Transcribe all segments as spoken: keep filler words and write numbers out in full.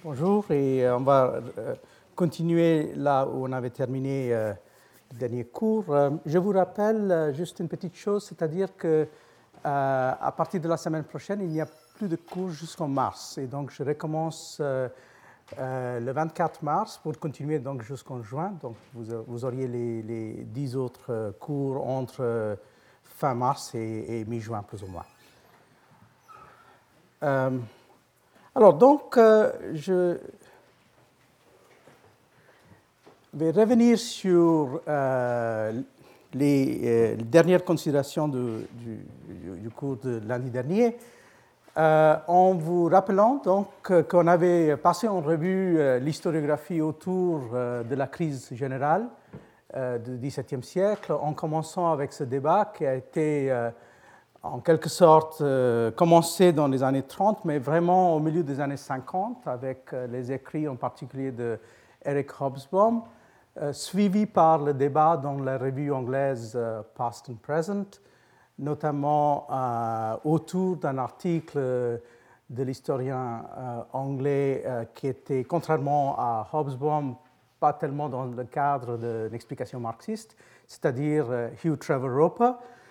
Bonjour, et on va continuer là où on avait terminé le dernier cours. Je vous rappelle juste une petite chose, c'est-à-dire que à partir de la semaine prochaine, il n'y a plus de cours jusqu'en mars. Et donc, je recommence le vingt-quatre mars pour continuer donc jusqu'en juin. Donc, vous, vous auriez les, les dix autres cours entre fin mars et, et mi-juin, plus ou moins. Euh, alors, donc, euh, je vais revenir sur euh, les, euh, les dernières considérations de, du, du cours de lundi dernier, euh, en vous rappelant donc qu'on avait passé en revue euh, l'historiographie autour euh, de la crise générale euh, du dix-septième siècle, en commençant avec ce débat qui a été euh, en quelque sorte euh, commencé dans les années trente, mais vraiment au milieu des années cinquante, avec euh, les écrits en particulier de Eric Hobsbawm, euh, suivi par le débat dans la revue anglaise euh, Past and Present, notamment euh, autour d'un article de l'historien euh, anglais euh, qui était, contrairement à Hobsbawm, pas tellement dans le cadre de l'explication marxiste, c'est-à-dire euh, Hugh Trevor Roper.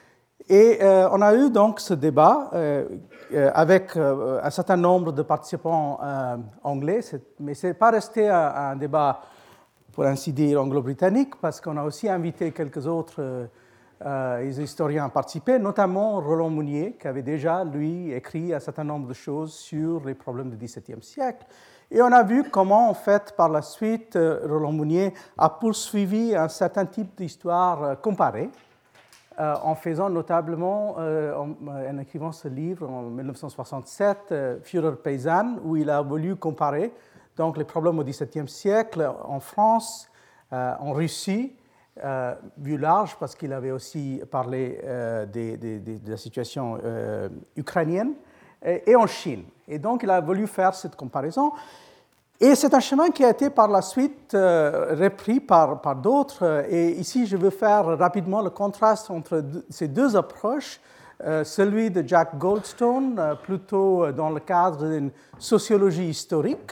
Et euh, on a eu donc ce débat euh, euh, avec euh, un certain nombre de participants euh, anglais, mais ce n'est pas resté un, un débat, pour ainsi dire, anglo-britannique, parce qu'on a aussi invité quelques autres euh, euh, historiens à participer, notamment Roland Mounier, qui avait déjà, lui, écrit un certain nombre de choses sur les problèmes du dix-septième siècle. Et on a vu comment, en fait, par la suite, euh, Roland Mounier a poursuivi un certain type d'histoire euh, comparée, Euh, en faisant notablement, euh, en, en écrivant ce livre en dix-neuf cent soixante-sept, euh, Führer paysanne, où il a voulu comparer donc, les problèmes au dix-septième siècle en France, euh, en Russie, euh, vue large, parce qu'il avait aussi parlé euh, des, des, des, de la situation euh, ukrainienne, et, et en Chine. Et donc, il a voulu faire cette comparaison. Et c'est un chemin qui a été par la suite euh, repris par, par d'autres. Et ici, je veux faire rapidement le contraste entre deux, ces deux approches. Euh, celui de Jack Goldstone, euh, plutôt dans le cadre d'une sociologie historique.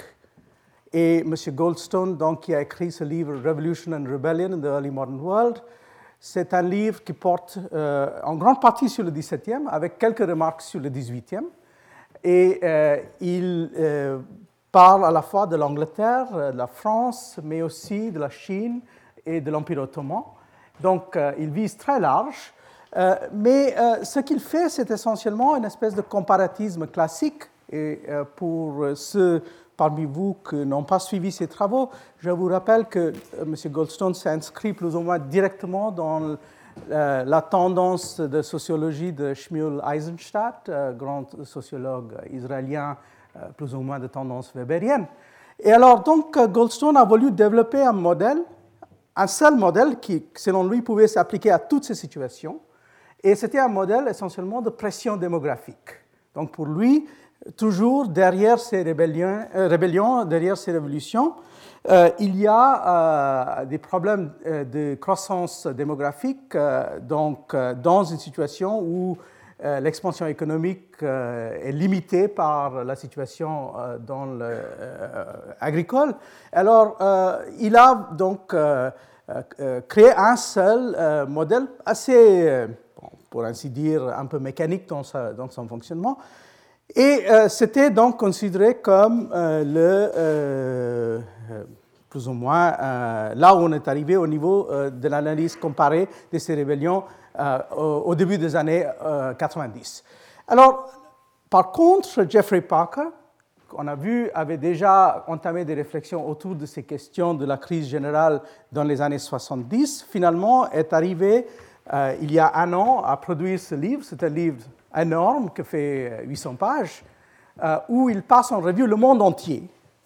Et M. Goldstone, donc, qui a écrit ce livre « Revolution and Rebellion in the Early Modern World », c'est un livre qui porte euh, en grande partie sur le dix-septième, avec quelques remarques sur le dix-huitième. Et euh, il... Euh, parle à la fois de l'Angleterre, de la France, mais aussi de la Chine et de l'Empire ottoman. Donc, euh, il vise très large. Euh, mais euh, ce qu'il fait, c'est essentiellement une espèce de comparatisme classique. Et euh, pour ceux parmi vous qui n'ont pas suivi ces travaux, je vous rappelle que euh, M. Goldstone s'inscrit plus ou moins directement dans euh, la tendance de sociologie de Shmuel Eisenstadt, euh, grand sociologue israélien, plus ou moins de tendance weberienne. Et alors, donc, Goldstone a voulu développer un modèle, un seul modèle qui, selon lui, pouvait s'appliquer à toutes ces situations. Et c'était un modèle essentiellement de pression démographique. Donc, pour lui, toujours derrière ces rébellions, euh, rébellions derrière ces révolutions, euh, il y a euh, des problèmes euh, de croissance démographique, euh, donc, euh, dans une situation où Euh, l'expansion économique euh, est limitée par la situation euh, dans le, euh, agricole. Alors, euh, il a donc euh, euh, créé un seul euh, modèle assez, euh, bon, pour ainsi dire, un peu mécanique dans, sa, dans son fonctionnement. Et euh, c'était donc considéré comme euh, le, euh, plus ou moins, euh, là où on est arrivé au niveau euh, de l'analyse comparée de ces rébellions Euh, au, au début des années euh, quatre-vingt-dix. Alors, par contre, Jeffrey Parker, qu'on a vu, avait déjà entamé des réflexions autour de ces questions de la crise générale dans les années soixante-dix. Finalement, est arrivé euh, il y a un an à produire ce livre. C'est un livre énorme qui fait huit cents pages, euh, où il passe en revue le monde entier.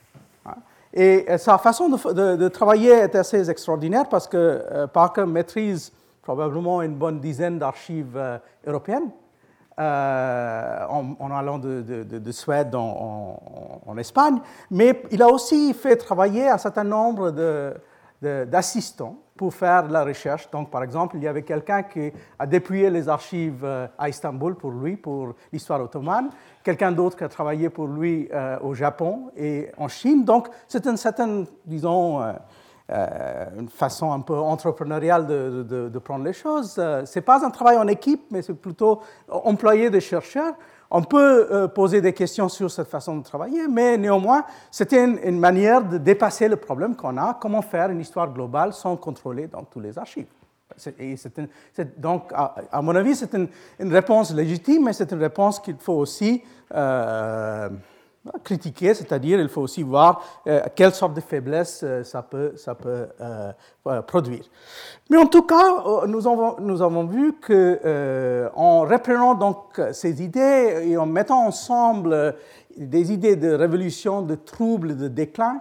Et sa façon de, de, de travailler est assez extraordinaire parce que euh, Parker maîtrise probablement une bonne dizaine d'archives euh, européennes, euh, en, en allant de, de, de Suède en, en, en Espagne, mais il a aussi fait travailler un certain nombre de, de, d'assistants pour faire la recherche. Donc, par exemple, il y avait quelqu'un qui a dépouillé les archives à Istanbul pour lui, pour l'histoire ottomane, quelqu'un d'autre qui a travaillé pour lui euh, au Japon et en Chine. Donc, c'est une certaine, disons, euh, euh, une façon un peu entrepreneuriale de, de, de prendre les choses. Ce n'est pas un travail en équipe, mais c'est plutôt employé de chercheurs. On peut euh, poser des questions sur cette façon de travailler, mais néanmoins, c'était une, une manière de dépasser le problème qu'on a, comment faire une histoire globale sans contrôler donc, tous les archives. C'est, et c'est une, c'est, donc, à, à mon avis, c'est une, une réponse légitime, mais c'est une réponse qu'il faut aussi euh, critiquer, c'est-à-dire il faut aussi voir euh, quelle sorte de faiblesse euh, ça peut, ça peut euh, euh, produire. Mais en tout cas, nous avons, nous avons vu qu'en euh, reprenant donc ces idées et en mettant ensemble des idées de révolution, de trouble, de déclin,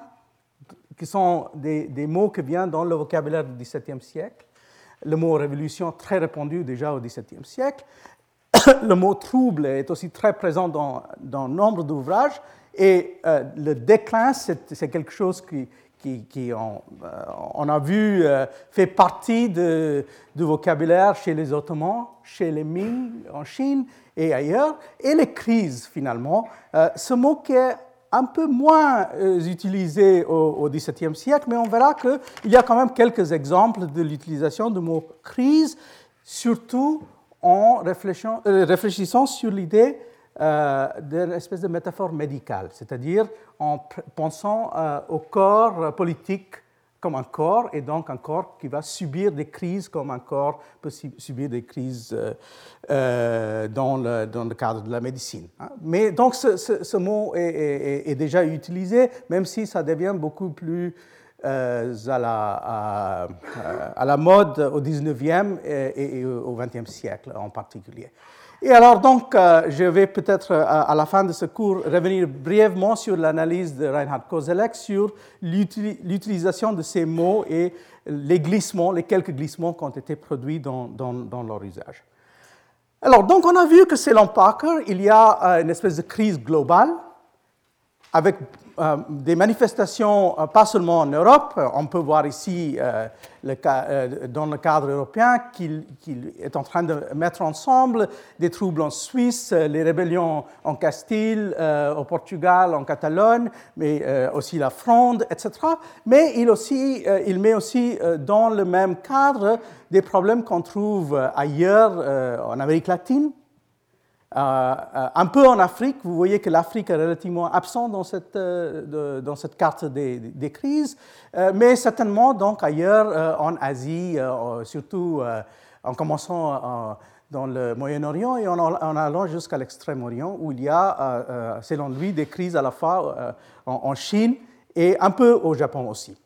qui sont des, des mots qui viennent dans le vocabulaire du dix-septième siècle, le mot révolution très répandu déjà au dix-septième siècle, le mot trouble est aussi très présent dans, dans nombre d'ouvrages, et euh, le déclin, c'est, c'est quelque chose qui, qui, qui on, euh, on a vu, euh, fait partie de, du vocabulaire chez les Ottomans, chez les Ming en Chine et ailleurs, et les crises finalement. Euh, ce mot qui est un peu moins euh, utilisé au, au dix-septième siècle, mais on verra qu'il y a quand même quelques exemples de l'utilisation du mot crise, surtout en réfléchissant, euh, réfléchissant sur l'idée euh, d'une espèce de métaphore médicale, c'est-à-dire en pr- pensant euh, au corps politique comme un corps, et donc un corps qui va subir des crises comme un corps peut subir des crises euh, euh, dans, le, dans le cadre de la médecine. Hein. Mais donc ce, ce, ce mot est, est, est déjà utilisé, même si ça devient beaucoup plus euh, à, la, à, à la mode au dix-neuvième et, et au vingtième siècle en particulier. Et alors donc, euh, je vais peut-être à, à la fin de ce cours revenir brièvement sur l'analyse de Reinhard Koselleck sur l'util, l'utilisation de ces mots et les glissements, les quelques glissements qui ont été produits dans, dans, dans leur usage. Alors, donc on a vu que selon Parker, il y a euh, une espèce de crise globale avec euh, des manifestations, euh, pas seulement en Europe, on peut voir ici euh, le cas, euh, dans le cadre européen qu'il, qu'il est en train de mettre ensemble des troubles en Suisse, les rébellions en Castille, euh, au Portugal, en Catalogne, mais euh, aussi la Fronde, et cetera. Mais il, aussi, euh, il met aussi euh, dans le même cadre des problèmes qu'on trouve ailleurs, euh, en Amérique latine. Euh, un peu en Afrique, vous voyez que l'Afrique est relativement absente dans cette, euh, de, dans cette carte des, des crises, euh, mais certainement donc ailleurs euh, en Asie, euh, surtout euh, en commençant euh, dans le Moyen-Orient et en, en allant jusqu'à l'Extrême-Orient, où il y a, euh, selon lui, des crises à la fois euh, en, en Chine et un peu au Japon aussi.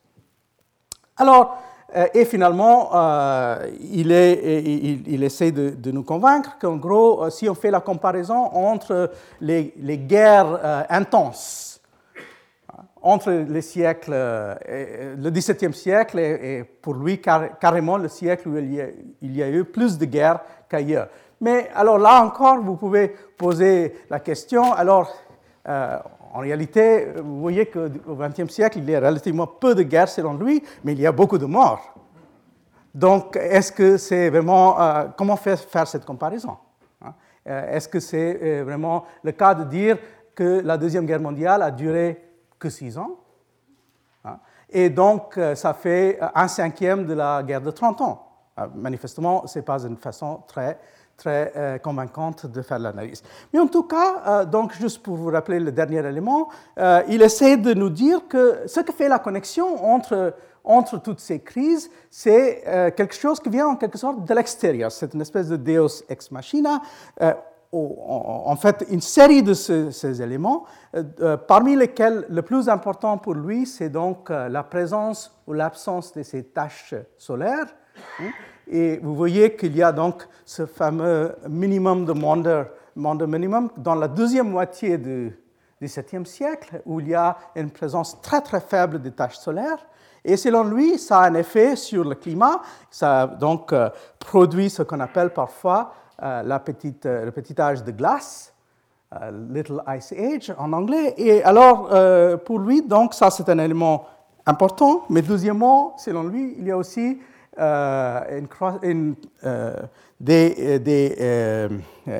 Alors, et finalement, euh, il, est, il, il essaie de, de nous convaincre qu'en gros, si on fait la comparaison entre les, les guerres euh, intenses, entre les siècles, euh, le dix-septième siècle est, est pour lui car, carrément le siècle où il y, a, il y a eu plus de guerres qu'ailleurs. Mais alors là encore, vous pouvez poser la question, alors, euh, en réalité, vous voyez qu'au vingtième siècle, il y a relativement peu de guerres selon lui, mais il y a beaucoup de morts. Donc, est-ce que c'est vraiment... Euh, comment faire, faire cette comparaison, hein? euh, Est-ce que c'est euh, vraiment le cas de dire que la Deuxième Guerre mondiale a duré que six ans, hein? Et donc, euh, ça fait un cinquième de la guerre de trente ans. Euh, manifestement, ce n'est pas une façon très... très euh, convaincante de faire l'analyse. Mais en tout cas, euh, donc juste pour vous rappeler le dernier élément, euh, il essaie de nous dire que ce qui fait la connexion entre, entre toutes ces crises, c'est euh, quelque chose qui vient en quelque sorte de l'extérieur. C'est une espèce de deus ex machina. Euh, en, en fait, une série de ce, ces éléments, euh, parmi lesquels le plus important pour lui, c'est donc euh, la présence ou l'absence de ces taches solaires. Hein. Et vous voyez qu'il y a donc ce fameux minimum de Maunder, Maunder minimum dans la deuxième moitié du dix-septième siècle, où il y a une présence très très faible des taches solaires. Et selon lui, ça a un effet sur le climat. Ça donc euh, produit ce qu'on appelle parfois euh, la petite, euh, le petit âge de glace, euh, Little Ice Age en anglais. Et alors, euh, pour lui, donc ça c'est un élément important. Mais deuxièmement, selon lui, il y a aussi euh, une, une, euh, des, des euh,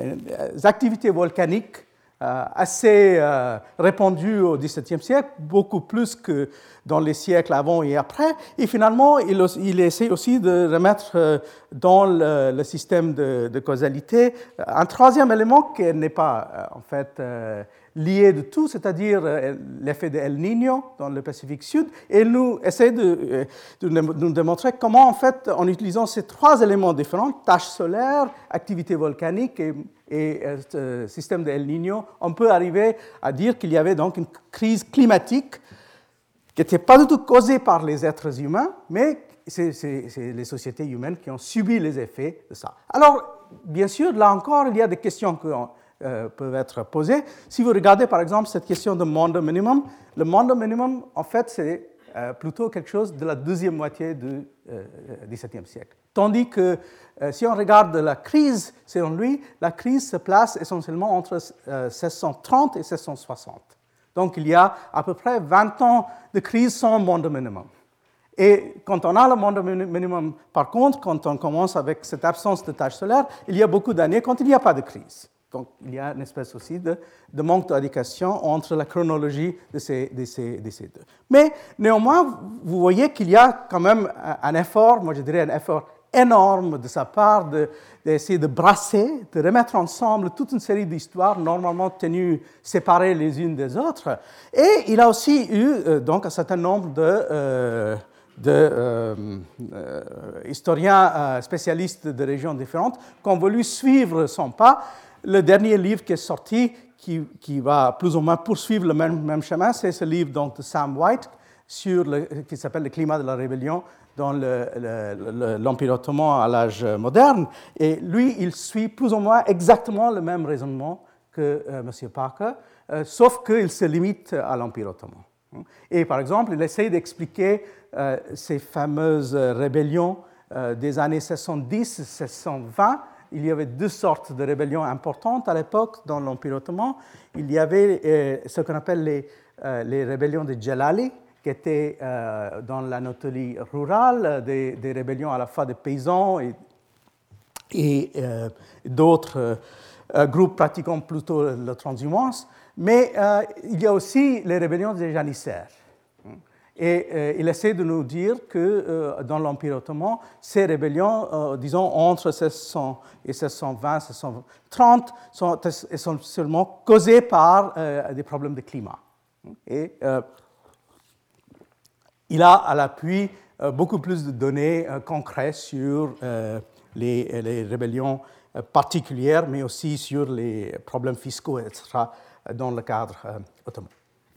activités volcaniques euh, assez euh, répandues au dix-septième siècle, beaucoup plus que dans les siècles avant et après. Et finalement, il, il essaie aussi de remettre euh, dans le, le système de, de causalité un troisième élément qui n'est pas euh, en fait euh, lié de tout, c'est-à-dire euh, l'effet de El Niño dans le Pacifique Sud. Et il nous essaie de, de, de nous démontrer comment, en fait, en utilisant ces trois éléments différents, tâches solaires, activité volcanique et, et euh, système de El Niño, on peut arriver à dire qu'il y avait donc une crise climatique qui n'était pas du tout causée par les êtres humains, mais c'est, c'est, c'est les sociétés humaines qui ont subi les effets de ça. Alors, bien sûr, là encore, il y a des questions qui euh, peuvent être posées. Si vous regardez, par exemple, cette question de monde minimum, le monde minimum, en fait, c'est euh, plutôt quelque chose de la deuxième moitié du euh, dix-septième siècle. Tandis que euh, si on regarde la crise, selon lui, la crise se place essentiellement entre euh, seize cent trente et seize cent soixante. Donc, il y a à peu près vingt ans de crise sans monde minimum. Et quand on a le monde minimum, par contre, quand on commence avec cette absence de tâches solaires, il y a beaucoup d'années quand il n'y a pas de crise. Donc, il y a une espèce aussi de, de manque d'éducation entre la chronologie de ces, de, ces, de ces deux. Mais néanmoins, vous voyez qu'il y a quand même un effort, moi je dirais un effort énorme de sa part de, d'essayer de brasser, de remettre ensemble toute une série d'histoires normalement tenues séparées les unes des autres. Et il a aussi eu euh, donc un certain nombre de, euh, de euh, euh, historiens euh, spécialistes de régions différentes qui ont voulu suivre son pas. Le dernier livre qui est sorti, qui, qui va plus ou moins poursuivre le même, même chemin, c'est ce livre donc, de Sam White sur le, qui s'appelle « Le climat de la rébellion » dans le, le, le, l'Empire ottoman à l'âge moderne. Et lui, il suit plus ou moins exactement le même raisonnement que euh, M. Parker, euh, sauf qu'il se limite à l'Empire ottoman. Et par exemple, il essaye d'expliquer euh, ces fameuses rébellions euh, des années seize cent dix seize cent vingt. Il y avait deux sortes de rébellions importantes à l'époque dans l'Empire ottoman. Il y avait euh, ce qu'on appelle les, euh, les rébellions de Djelali, qui étaient euh, dans l'Anatolie rurale, des, des rébellions à la fois de paysans et, et euh, d'autres euh, groupes pratiquant plutôt la transhumance. Mais euh, il y a aussi les rébellions des janissaires. Et euh, il essaie de nous dire que euh, dans l'Empire ottoman, ces rébellions, euh, disons entre seize cents et seize cent vingt, seize cent trente, sont essentiellement causées par euh, des problèmes de climat. Et euh, il a à l'appui euh, beaucoup plus de données euh, concrètes sur euh, les, les rébellions euh, particulières, mais aussi sur les problèmes fiscaux, et cetera, dans le cadre euh, ottoman.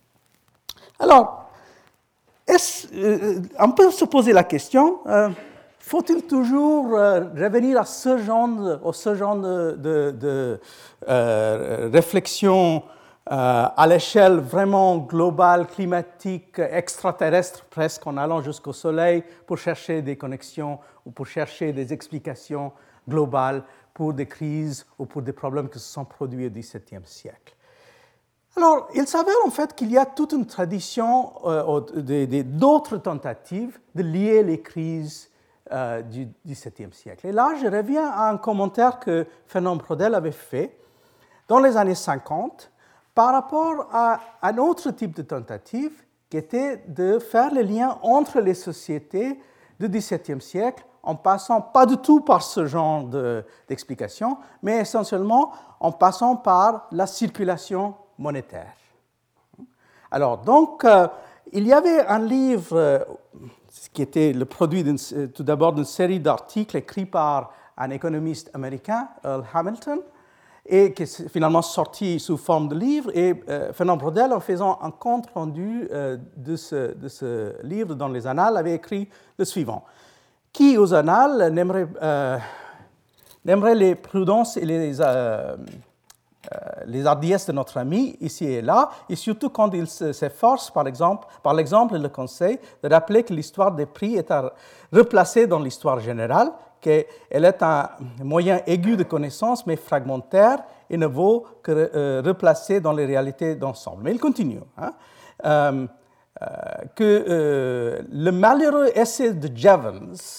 Alors, est-ce, euh, on peut se poser la question, euh, faut-il toujours euh, revenir à ce genre, à ce genre de, de, de euh, réflexion euh, à l'échelle vraiment globale, climatique, extraterrestre, presque en allant jusqu'au Soleil, pour chercher des connexions ou pour chercher des explications globales pour des crises ou pour des problèmes qui se sont produits au dix-septième siècle? Alors, il s'avère en fait qu'il y a toute une tradition euh, de, de, d'autres tentatives de lier les crises euh, du dix-septième siècle. Et là, je reviens à un commentaire que Fernand Braudel avait fait dans les années cinquante par rapport à un autre type de tentative qui était de faire le lien entre les sociétés du dix-septième siècle en passant pas du tout par ce genre de, d'explication, mais essentiellement en passant par la circulation monétaire. Alors, donc, euh, il y avait un livre euh, qui était le produit euh, tout d'abord d'une série d'articles écrits par un économiste américain, Earl Hamilton, et qui est finalement sorti sous forme de livre. Et euh, Fernand Braudel, en faisant un compte rendu euh, de, ce, de ce livre dans les Annales, avait écrit le suivant. Qui, aux Annales, n'aimerait, euh, n'aimerait les prudences et les... Euh, Euh, les hardiesses de notre ami ici et là, et surtout quand il s'efforce, par exemple, par l'exemple et le conseil, de rappeler que l'histoire des prix est à replacer dans l'histoire générale, qu'elle est un moyen aigu de connaissance, mais fragmentaire, et ne vaut que euh, replacer dans les réalités d'ensemble. Mais il continue. Hein, euh, euh, que euh, le malheureux essai de Jevons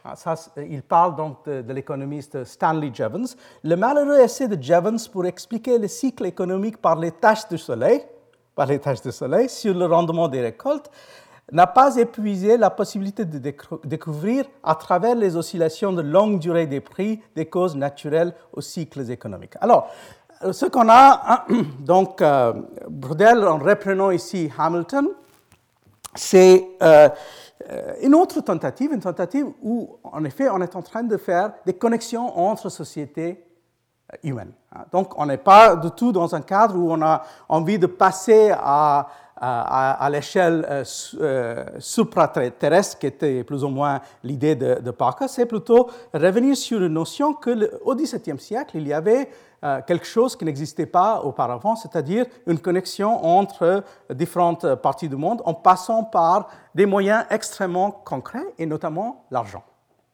Ça, il parle donc de, de l'économiste Stanley Jevons. Le malheureux essai de Jevons pour expliquer le cycle économique par les taches du soleil, par les taches du soleil sur le rendement des récoltes n'a pas épuisé la possibilité de découvrir à travers les oscillations de longue durée des prix des causes naturelles aux cycles économiques. Alors, ce qu'on a, donc, euh, Braudel, en reprenant ici Hamilton, c'est euh, une autre tentative, une tentative où, en effet, on est en train de faire des connexions entre sociétés humaines. Donc, on n'est pas du tout dans un cadre où on a envie de passer à, à, à l'échelle euh, euh, supraterrestre, qui était plus ou moins l'idée de, de Parker. C'est plutôt revenir sur une notion qu'au dix-septième siècle, il y avait euh, quelque chose qui n'existait pas auparavant, c'est-à-dire une connexion entre différentes parties du monde en passant par des moyens extrêmement concrets, et notamment l'argent.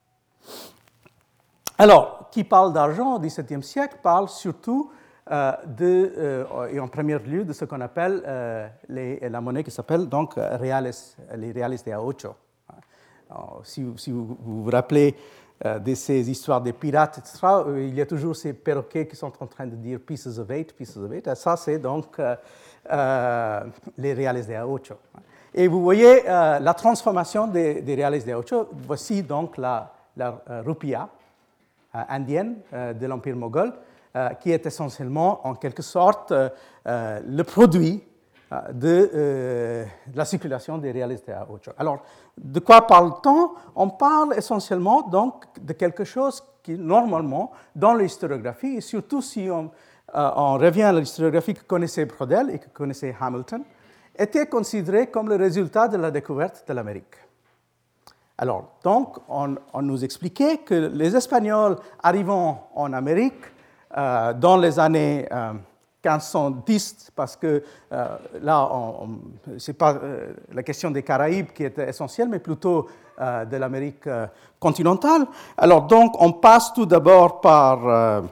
Alors, qui parle d'argent au dix-septième siècle parle surtout euh, de, euh, et en premier lieu de ce qu'on appelle euh, les, la monnaie qui s'appelle donc reales, les reales de a ocho. Alors, si, si vous, vous vous rappelez euh, de ces histoires des pirates, et cetera, euh, il y a toujours ces perroquets qui sont en train de dire pieces of eight, pieces of eight. Et ça, c'est donc euh, euh, les reales de a ocho. Et vous voyez euh, la transformation des, des reales de a ocho. Voici donc la, la uh, rupia indienne euh, de l'Empire moghol, euh, qui est essentiellement, en quelque sorte, euh, euh, le produit euh, de, euh, de la circulation des reales de a ocho. Alors, de quoi parle-t-on? On parle essentiellement donc de quelque chose qui, normalement, dans l'historiographie, et surtout si on, euh, on revient à l'historiographie que connaissait Braudel et que connaissait Hamilton, était considéré comme le résultat de la découverte de l'Amérique. Alors, donc, on, on nous expliquait que les Espagnols arrivant en Amérique euh, dans les années euh, quinze cent dix, parce que euh, là, ce n'est pas euh, la question des Caraïbes qui était essentielle, mais plutôt euh, de l'Amérique euh, continentale. Alors, donc, on passe tout d'abord par, euh,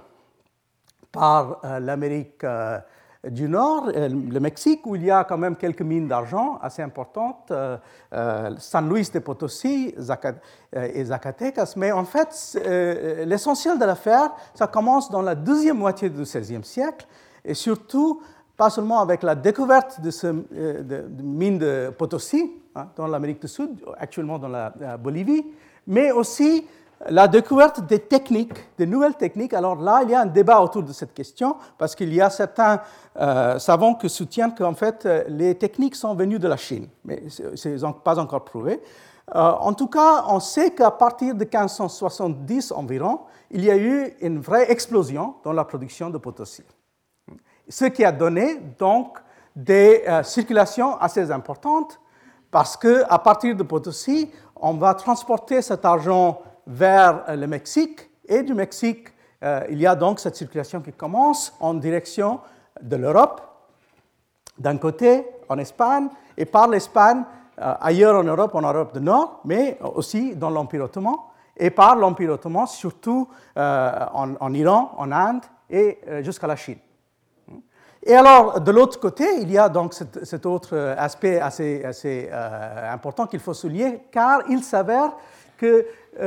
par euh, l'Amérique euh, du Nord, le Mexique, où il y a quand même quelques mines d'argent assez importantes, euh, euh, San Luis de Potosí Zacat- euh, et Zacatecas. Mais en fait, euh, l'essentiel de l'affaire, ça commence dans la deuxième moitié du seizième siècle, et surtout, pas seulement avec la découverte de ces euh, de, de mines de Potosí, hein, dans l'Amérique du Sud, actuellement dans la, la Bolivie, mais aussi la découverte des techniques, des nouvelles techniques. Alors là, il y a un débat autour de cette question, parce qu'il y a certains euh, savants qui soutiennent qu'en fait, les techniques sont venues de la Chine, mais ce n'est pas encore prouvé. Euh, en tout cas, on sait qu'à partir de quinze cent soixante-dix environ, il y a eu une vraie explosion dans la production de Potosí. Ce qui a donné donc des euh, circulations assez importantes, parce qu'à partir de Potosí, on va transporter cet argent vers le Mexique, et du Mexique, euh, il y a donc cette circulation qui commence en direction de l'Europe, d'un côté en Espagne, et par l'Espagne, euh, ailleurs en Europe, en Europe du Nord, mais aussi dans l'Empire ottoman, et par l'Empire ottoman, surtout euh, en, en Iran, en Inde, et euh, jusqu'à la Chine. Et alors, de l'autre côté, il y a donc cet, cet autre aspect assez, assez euh, important qu'il faut souligner, car il s'avère que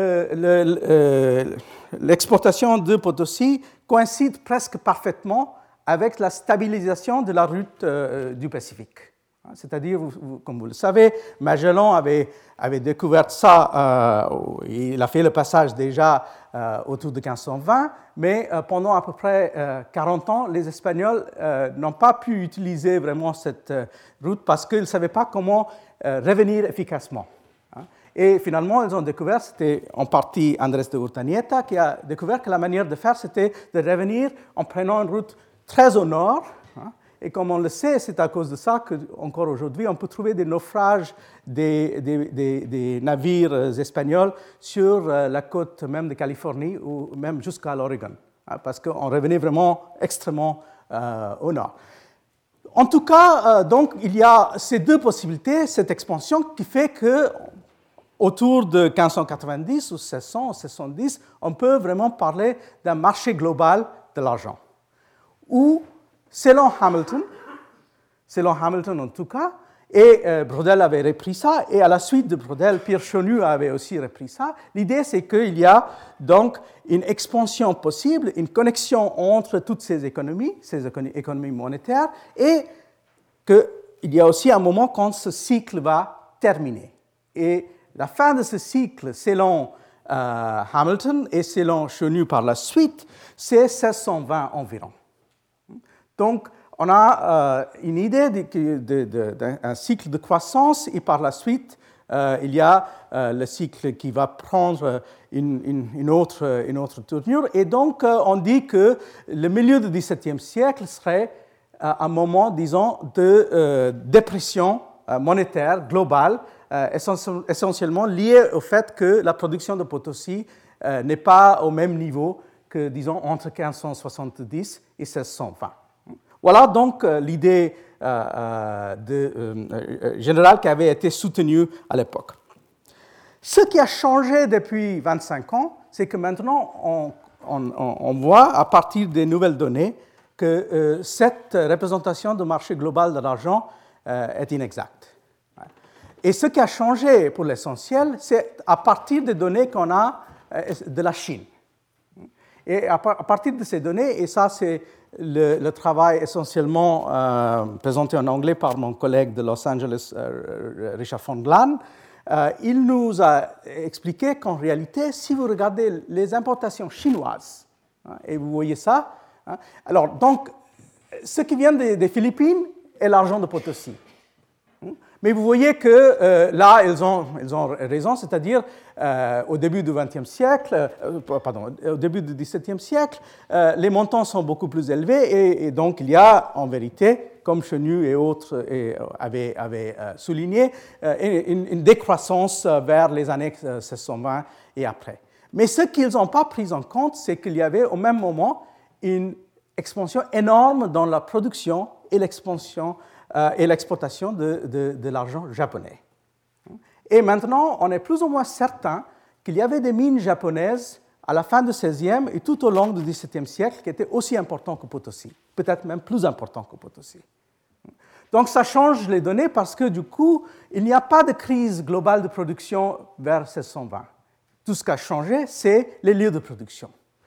euh, l'exportation le, de Potosí coïncide presque parfaitement avec la stabilisation de la route euh, du Pacifique. C'est-à-dire, vous, vous, comme vous le savez, Magellan avait, avait découvert ça, euh, il a fait le passage déjà euh, autour de quinze cent vingt, mais euh, pendant à peu près euh, quarante ans, les Espagnols euh, n'ont pas pu utiliser vraiment cette euh, route parce qu'ils ne savaient pas comment euh, revenir efficacement. Hein. Et finalement, ils ont découvert, c'était en partie Andrés de Urtanieta qui a découvert que la manière de faire, c'était de revenir en prenant une route très au nord. Hein. Et comme on le sait, c'est à cause de ça qu'encore aujourd'hui, on peut trouver des naufrages des, des, des, des navires espagnols sur la côte même de Californie ou même jusqu'à l'Oregon, hein, parce qu'on revenait vraiment extrêmement euh, au nord. En tout cas, euh, donc, il y a ces deux possibilités, cette expansion qui fait que autour de quinze cent quatre-vingt-dix ou seize cents ou seize cent dix, on peut vraiment parler d'un marché global de l'argent, où selon Hamilton, selon Hamilton en tout cas, Et euh, Braudel avait repris ça, et à la suite de Braudel, Pierre Chonu avait aussi repris ça. L'idée, c'est qu'il y a donc une expansion possible, une connexion entre toutes ces économies, ces économies monétaires, et qu'il y a aussi un moment quand ce cycle va terminer. Et la fin de ce cycle, selon euh, Hamilton et selon Chonu par la suite, c'est seize cent vingt environ. Donc, on a euh, une idée d'un cycle de croissance et par la suite, euh, il y a euh, le cycle qui va prendre une, une, une, autre, une autre tournure. Et donc, euh, on dit que le milieu du dix-septième siècle serait euh, un moment, disons, de euh, dépression euh, monétaire globale, euh, essentiellement lié au fait que la production de Potosi euh, n'est pas au même niveau que, disons, entre quinze cent soixante-dix et seize cent vingt. Voilà donc euh, l'idée euh, de, euh, générale qui avait été soutenue à l'époque. Ce qui a changé depuis vingt-cinq ans, c'est que maintenant, on, on, on voit, à partir des nouvelles données, que euh, cette représentation du marché global de l'argent euh, est inexacte. Et ce qui a changé pour l'essentiel, c'est à partir des données qu'on a euh, de la Chine. Et à partir de ces données, et ça c'est le, le travail essentiellement euh, présenté en anglais par mon collègue de Los Angeles, euh, Richard von Glahn, euh, il nous a expliqué qu'en réalité, si vous regardez les importations chinoises, hein, et vous voyez ça, hein, alors donc, ce qui vient des, des Philippines est l'argent de Potosi. Mais vous voyez que euh, là, ils ont, ils ont raison, c'est-à-dire euh, au début du vingtième siècle, euh, pardon, au début du dix-septième siècle, euh, les montants sont beaucoup plus élevés et, et donc il y a en vérité, comme Chenu et autres et, euh, avaient, avaient euh, souligné, euh, une, une décroissance vers les années seize cent vingt et après. Mais ce qu'ils n'ont pas pris en compte, c'est qu'il y avait au même moment une expansion énorme dans la production et l'expansion Euh, et l'exportation de, de, de l'argent japonais. Et maintenant, on est plus ou moins certain qu'il y avait des mines japonaises à la fin du seizième et tout au long du dix-septième siècle qui étaient aussi importantes que Potosi, peut-être même plus importantes que Potosi. Donc ça change les données parce que du coup, il n'y a pas de crise globale de production vers seize cent vingt. Tout ce qui a changé, c'est les lieux de production.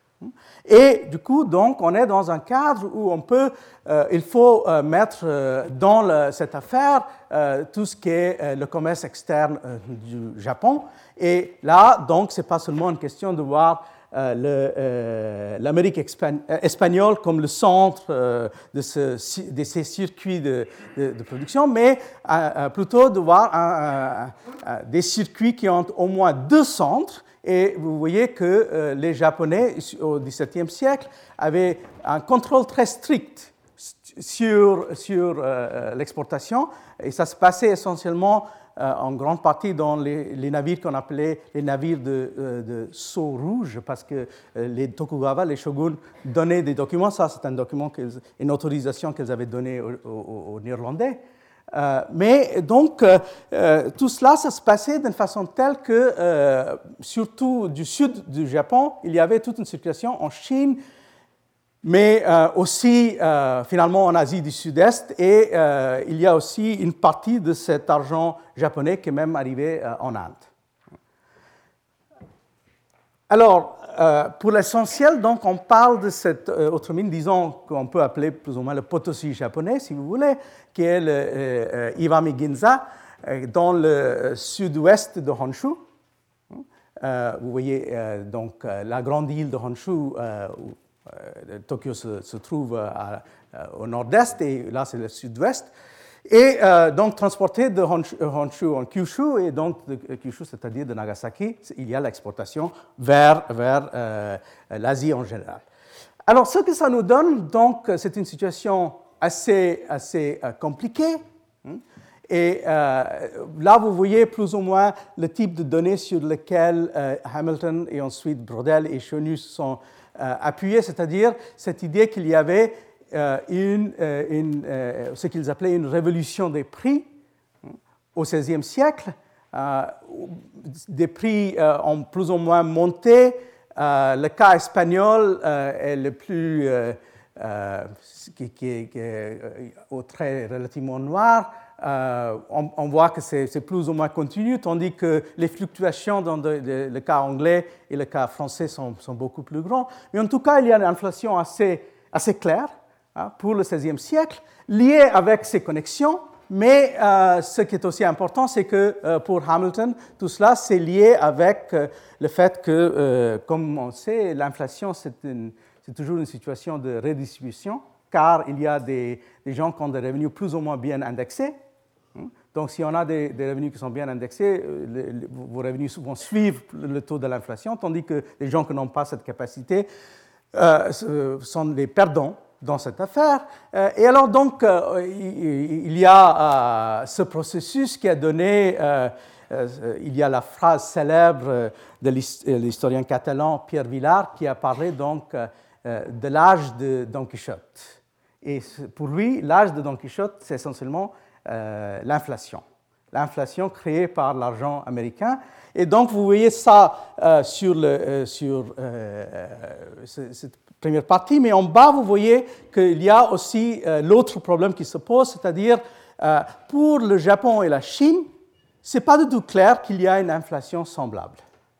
Et du coup, donc, on est dans un cadre où on peut, euh, il faut euh, mettre euh, dans le, cette affaire euh, tout ce qui est euh, le commerce externe euh, du Japon. Et là, donc, ce n'est pas seulement une question de voir euh, le, euh, l'Amérique espagnole comme le centre euh, de, ce, de ces circuits de, de, de production, mais euh, plutôt de voir un, un, un, des circuits qui ont au moins deux centres. Et vous voyez que euh, les Japonais, au dix-septième siècle, avaient un contrôle très strict sur, sur euh, l'exportation. Et ça se passait essentiellement, euh, en grande partie, dans les, les navires qu'on appelait les navires de, euh, de sceau rouge, parce que euh, les Tokugawa, les shoguns, donnaient des documents. Ça, c'est un document, une autorisation qu'ils avaient donnée aux, aux, aux Néerlandais. Euh, mais donc, euh, euh, tout cela, ça se passait d'une façon telle que, euh, surtout du sud du Japon, il y avait toute une circulation en Chine, mais euh, aussi, euh, finalement, en Asie du Sud-Est, et euh, il y a aussi une partie de cet argent japonais qui est même arrivé euh, en Inde. Alors, euh, pour l'essentiel, donc, on parle de cette euh, autre mine, disons qu'on peut appeler plus ou moins le Potosi japonais, si vous voulez, qui est le euh, Iwami Ginza, euh, dans le sud-ouest de Honshu. Euh, vous voyez euh, donc euh, la grande île de Honshu, euh, où euh, Tokyo se, se trouve à, à, au nord-est, et là c'est le sud-ouest. Et euh, donc transporté de Honshu, Honshu en Kyushu, et donc de Kyushu, c'est-à-dire de Nagasaki, il y a l'exportation vers, vers euh, l'Asie en général. Alors ce que ça nous donne, donc, c'est une situation assez, assez euh, compliquée. Et euh, là, vous voyez plus ou moins le type de données sur lesquelles euh, Hamilton et ensuite Braudel et Chonu sont euh, appuyés, c'est-à-dire cette idée qu'il y avait euh, une, euh, une, euh, ce qu'ils appelaient une révolution des prix au seizième siècle. Euh, des prix euh, ont plus ou moins monté. Euh, le cas espagnol euh, est le plus, euh, euh, qui, qui, qui est au trait relativement noir. euh, on, on voit que c'est, c'est plus ou moins continu, tandis que les fluctuations dans de, de, le cas anglais et le cas français sont, sont beaucoup plus grandes. Mais en tout cas, il y a une inflation assez, assez claire hein, pour le seizième siècle, liée avec ces connexions. Mais euh, ce qui est aussi important, c'est que euh, pour Hamilton, tout cela, c'est lié avec euh, le fait que, euh, comme on sait, l'inflation, c'est, une, c'est toujours une situation de redistribution, car il y a des, des gens qui ont des revenus plus ou moins bien indexés. Donc, si on a des, des revenus qui sont bien indexés, le, le, vos revenus vont suivre le taux de l'inflation, tandis que les gens qui n'ont pas cette capacité euh, sont les perdants dans cette affaire. Et alors, donc, euh, il y a euh, ce processus qui a donné, euh, euh, il y a la phrase célèbre de l'historien catalan Pierre Vilar qui a parlé donc euh, de l'âge de Don Quichotte. Et pour lui, l'âge de Don Quichotte, c'est essentiellement euh, l'inflation. L'inflation créée par l'argent américain. Et donc, vous voyez ça euh, sur, le, euh, sur euh, cette première partie, mais en bas, vous voyez qu'il y a aussi euh, l'autre problème qui se pose, c'est-à-dire euh, pour le Japon et la Chine, ce n'est pas du tout clair qu'il y a une inflation semblable.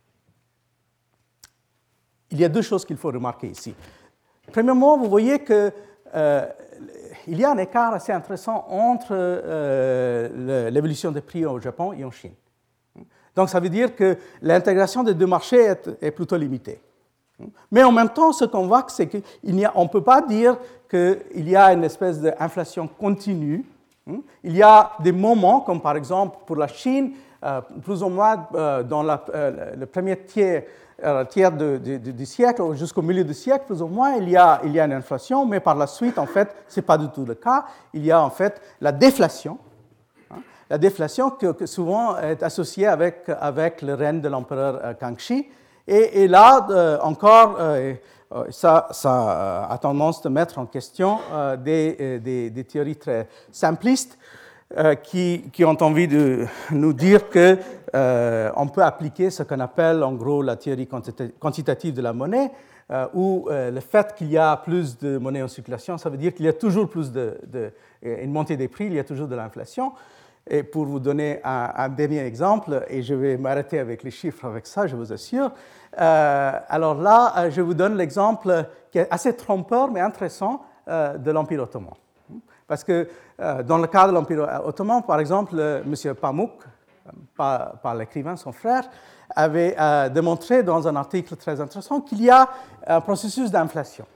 Il y a deux choses qu'il faut remarquer ici. Premièrement, vous voyez qu'il euh, y a un écart assez intéressant entre euh, l'évolution des prix au Japon et en Chine. Donc, ça veut dire que l'intégration des deux marchés est, est plutôt limitée. Mais en même temps, ce qu'on voit, c'est qu'on ne peut pas dire qu'il y a une espèce d'inflation continue. Il y a des moments, comme par exemple pour la Chine, euh, plus ou moins euh, dans la, euh, le premier tiers, euh, tiers de, de, de, du siècle, jusqu'au milieu du siècle, plus ou moins, il y a, il y a une inflation, mais par la suite, en fait, ce n'est pas du tout le cas. Il y a en fait la déflation. La déflation que, que souvent est associée avec, avec le règne de l'empereur euh, Kangxi. Et, et là, euh, encore, euh, ça, ça a tendance à mettre en question euh, des, des, des théories très simplistes euh, qui, qui ont envie de nous dire qu'on euh, peut appliquer ce qu'on appelle en gros la théorie quantitative de la monnaie, euh, où euh, le fait qu'il y a plus de monnaie en circulation, ça veut dire qu'il y a toujours plus de, de une montée des prix, il y a toujours de l'inflation. Et pour vous donner un, un dernier exemple, et je vais m'arrêter avec les chiffres avec ça, je vous assure. Euh, alors là, je vous donne l'exemple qui est assez trompeur, mais intéressant, euh, de l'Empire ottoman. Parce que euh, dans le cas de l'Empire ottoman, par exemple, M. Pamuk, par, par l'écrivain, son frère, avait euh, démontré dans un article très intéressant qu'il y a un processus d'inflation.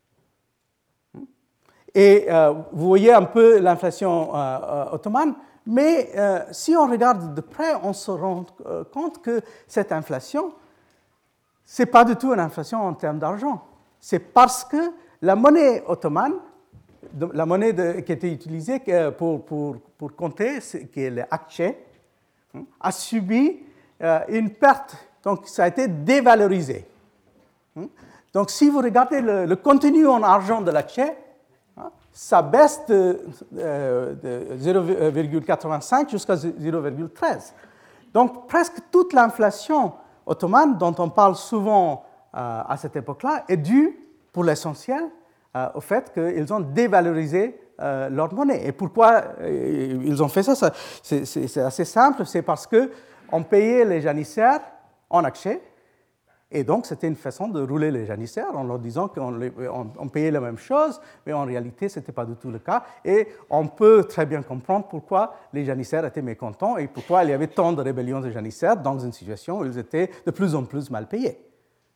Et euh, vous voyez un peu l'inflation euh, ottomane. Mais euh, si on regarde de près, on se rend euh, compte que cette inflation, ce n'est pas du tout une inflation en termes d'argent. C'est parce que la monnaie ottomane, la monnaie de, qui était utilisée pour, pour, pour compter, qui est le akçe, a subi euh, une perte. Donc, ça a été dévalorisé. Donc, si vous regardez le, le contenu en argent de l'akçe, ça baisse de, euh, de zéro virgule quatre-vingt-cinq jusqu'à zéro virgule treize. Donc, presque toute l'inflation ottomane, dont on parle souvent euh, à cette époque-là, est due, pour l'essentiel, euh, au fait qu'ils ont dévalorisé euh, leur monnaie. Et pourquoi euh, ils ont fait ça, ça c'est, c'est, c'est assez simple, c'est parce qu'on payait les janissaires en akçe. Et donc, c'était une façon de rouler les janissaires en leur disant qu'on on, on payait la même chose, mais en réalité, ce n'était pas du tout le cas. Et on peut très bien comprendre pourquoi les janissaires étaient mécontents et pourquoi il y avait tant de rébellions de janissaires dans une situation où ils étaient de plus en plus mal payés.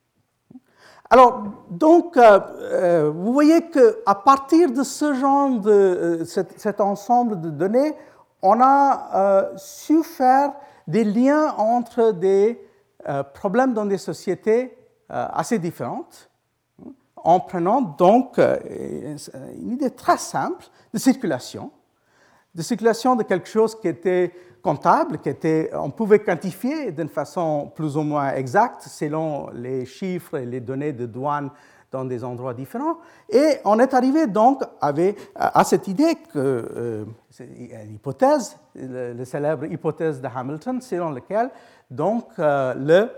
Alors, donc, euh, euh, vous voyez qu'à partir de ce genre de euh, cet, cet ensemble de données, on a euh, su faire des liens entre des Euh, problèmes dans des sociétés euh, assez différentes, en prenant donc euh, une idée très simple de circulation, de circulation de quelque chose qui était comptable, qui était, on pouvait quantifier d'une façon plus ou moins exacte selon les chiffres et les données de douane dans des endroits différents. Et on est arrivé donc avec, à cette idée que, euh, c'est une hypothèse, la, la célèbre hypothèse de Hamilton, selon laquelle donc, euh, le,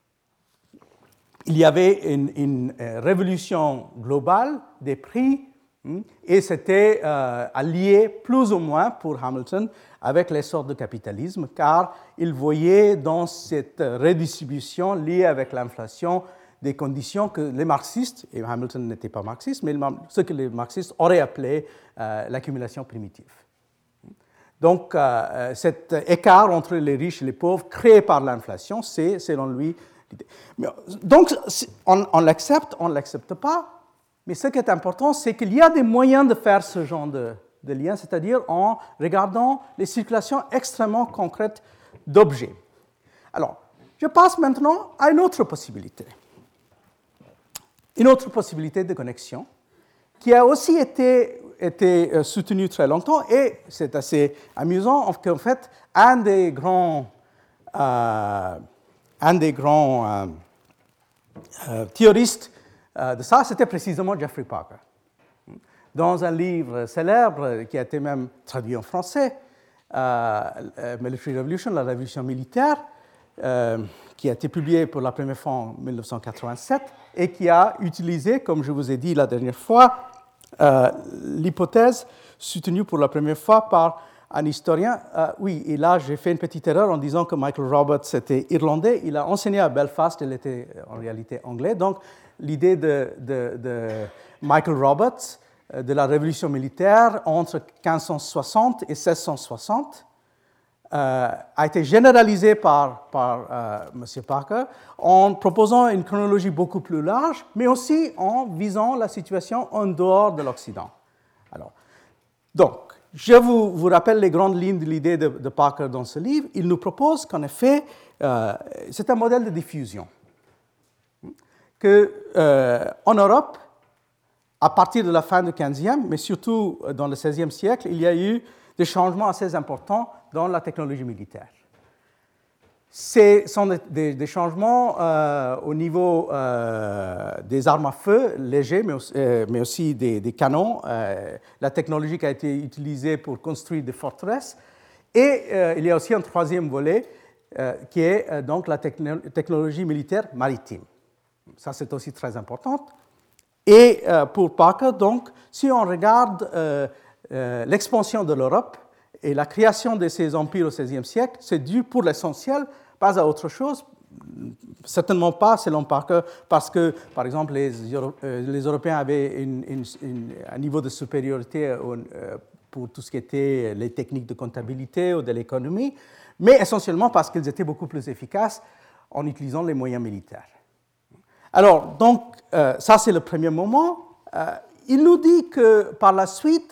il y avait une, une révolution globale des prix Et c'était euh, allié plus ou moins pour Hamilton avec l'essor du capitalisme, car il voyait dans cette redistribution liée avec l'inflation des conditions que les marxistes, et Hamilton n'était pas marxiste, mais ce que les marxistes auraient appelé euh, l'accumulation primitive. Donc, euh, cet écart entre les riches et les pauvres créé par l'inflation, c'est, selon lui, l'idée. Donc, on, on l'accepte, on ne l'accepte pas, mais ce qui est important, c'est qu'il y a des moyens de faire ce genre de, de lien, c'est-à-dire en regardant les circulations extrêmement concrètes d'objets. Alors, je passe maintenant à une autre possibilité. Une autre possibilité de connexion qui a aussi été, été soutenue très longtemps, et c'est assez amusant qu'en fait, un des grands, euh, un des grands euh, euh, théoristes de ça, c'était précisément Geoffrey Parker. Dans un livre célèbre qui a été même traduit en français, euh, Military Revolution, la révolution militaire, euh, qui a été publié pour la première fois en mille neuf cent quatre-vingt-sept et qui a utilisé, comme je vous ai dit la dernière fois, euh, l'hypothèse soutenue pour la première fois par un historien. Euh, oui, et là, j'ai fait une petite erreur en disant que Michael Roberts était irlandais. Il a enseigné à Belfast, il était en réalité anglais. Donc, l'idée de, de, de Michael Roberts, de la révolution militaire entre quinze cent soixante et seize cent soixante, euh, a été généralisée par, par euh, M. Parker en proposant une chronologie beaucoup plus large, mais aussi en visant la situation en dehors de l'Occident. Alors, donc, je vous, vous rappelle les grandes lignes de l'idée de, de Parker dans ce livre. Il nous propose qu'en effet, euh, c'est un modèle de diffusion. Qu'en euh, Europe, à partir de la fin du quinzième, mais surtout dans le seizième siècle, il y a eu des changements assez importants dans la technologie militaire. Ce sont des, des, des changements euh, au niveau euh, des armes à feu légers, mais aussi, euh, mais aussi des, des canons. Euh, la technologie qui a été utilisée pour construire des forteresses. Et euh, il y a aussi un troisième volet euh, qui est euh, donc la techno- technologie militaire maritime. Ça, c'est aussi très important. Et euh, pour Parker, donc, si on regarde euh, euh, l'expansion de l'Europe et la création de ces empires au seizième siècle, c'est dû pour l'essentiel, pas à autre chose, certainement pas selon Parker, parce que, par exemple, les, Euro- euh, les Européens avaient une, une, une, un niveau de supériorité au, euh, pour tout ce qui était les techniques de comptabilité ou de l'économie, mais essentiellement parce qu'ils étaient beaucoup plus efficaces en utilisant les moyens militaires. Alors, donc, euh, ça c'est le premier moment. Euh, il nous dit que par la suite,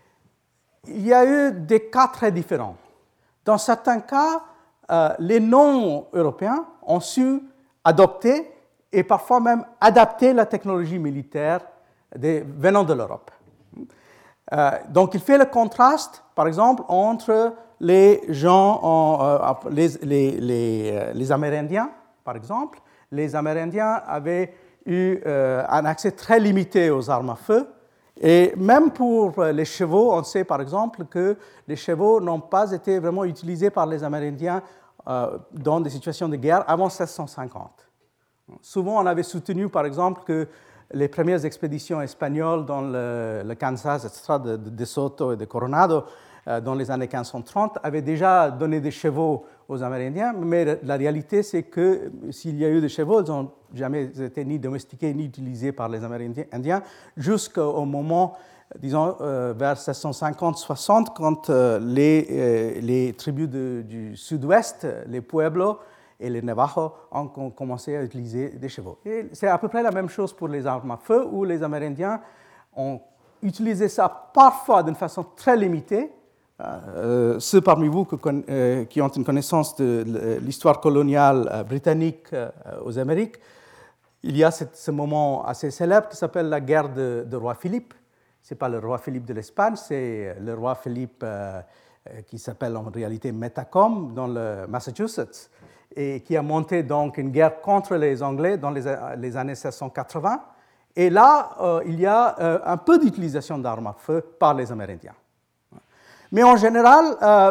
il y a eu des cas très différents. Dans certains cas, euh, les non-européens ont su adopter et parfois même adapter la technologie militaire des, venant de l'Europe. Euh, donc, il fait le contraste, par exemple, entre les gens, en, euh, les, les, les, les Amérindiens, par exemple. Les Amérindiens avaient eu euh, un accès très limité aux armes à feu. Et même pour les chevaux, on sait par exemple que les chevaux n'ont pas été vraiment utilisés par les Amérindiens euh, dans des situations de guerre avant seize cent cinquante. Souvent, on avait soutenu par exemple que les premières expéditions espagnoles dans le, le Kansas, et cetera, de, de, de Soto et de Coronado, euh, dans les années quinze cent trente, avaient déjà donné des chevaux aux Amérindiens, mais la réalité, c'est que s'il y a eu des chevaux, ils n'ont jamais été ni domestiqués ni utilisés par les Amérindiens jusqu'au moment, disons, euh, vers seize cent cinquante soixante, quand euh, les, euh, les tribus de, du sud-ouest, les Pueblos et les Navajos, ont commencé à utiliser des chevaux. Et c'est à peu près la même chose pour les armes à feu, où les Amérindiens ont utilisé ça parfois d'une façon très limitée. Euh, ceux parmi vous que, euh, qui ont une connaissance de l'histoire coloniale euh, britannique euh, aux Amériques, il y a cette, ce moment assez célèbre qui s'appelle la guerre de, de roi Philippe. Ce n'est pas le roi Philippe de l'Espagne, c'est le roi Philippe euh, qui s'appelle en réalité Metacom dans le Massachusetts et qui a monté donc une guerre contre les Anglais dans les, les années seize cent quatre-vingts. Et là, euh, il y a euh, un peu d'utilisation d'armes à feu par les Amérindiens. Mais en général, euh,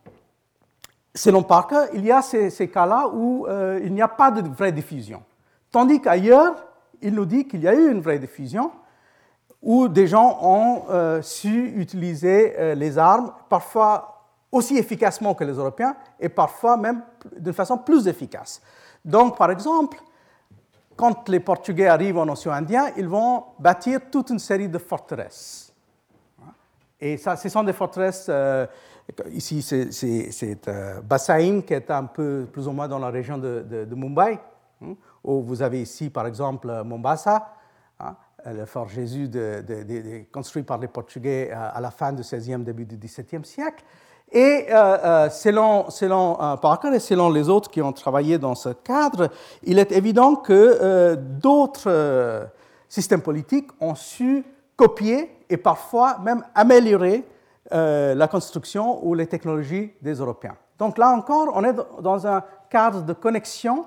selon Parker, il y a ces, ces cas-là où euh, il n'y a pas de vraie diffusion. Tandis qu'ailleurs, il nous dit qu'il y a eu une vraie diffusion, où des gens ont euh, su utiliser euh, les armes, parfois aussi efficacement que les Européens, et parfois même d'une façon plus efficace. Donc, par exemple, quand les Portugais arrivent en océan Indien, ils vont bâtir toute une série de forteresses. Et ça, ce sont des forteresses, euh, ici c'est, c'est, c'est euh, Bassain, qui est un peu plus ou moins dans la région de, de, de Mumbai, hein, où vous avez ici, par exemple, Mombasa, hein, le fort Jésus de, de, de, de, construit par les Portugais à la fin du seizième, début du dix-septième siècle. Et euh, euh, selon, selon euh, Parker et selon les autres qui ont travaillé dans ce cadre, il est évident que euh, d'autres euh, systèmes politiques ont su copier et parfois même améliorer euh, la construction ou les technologies des Européens. Donc là encore, on est dans un cadre de connexion,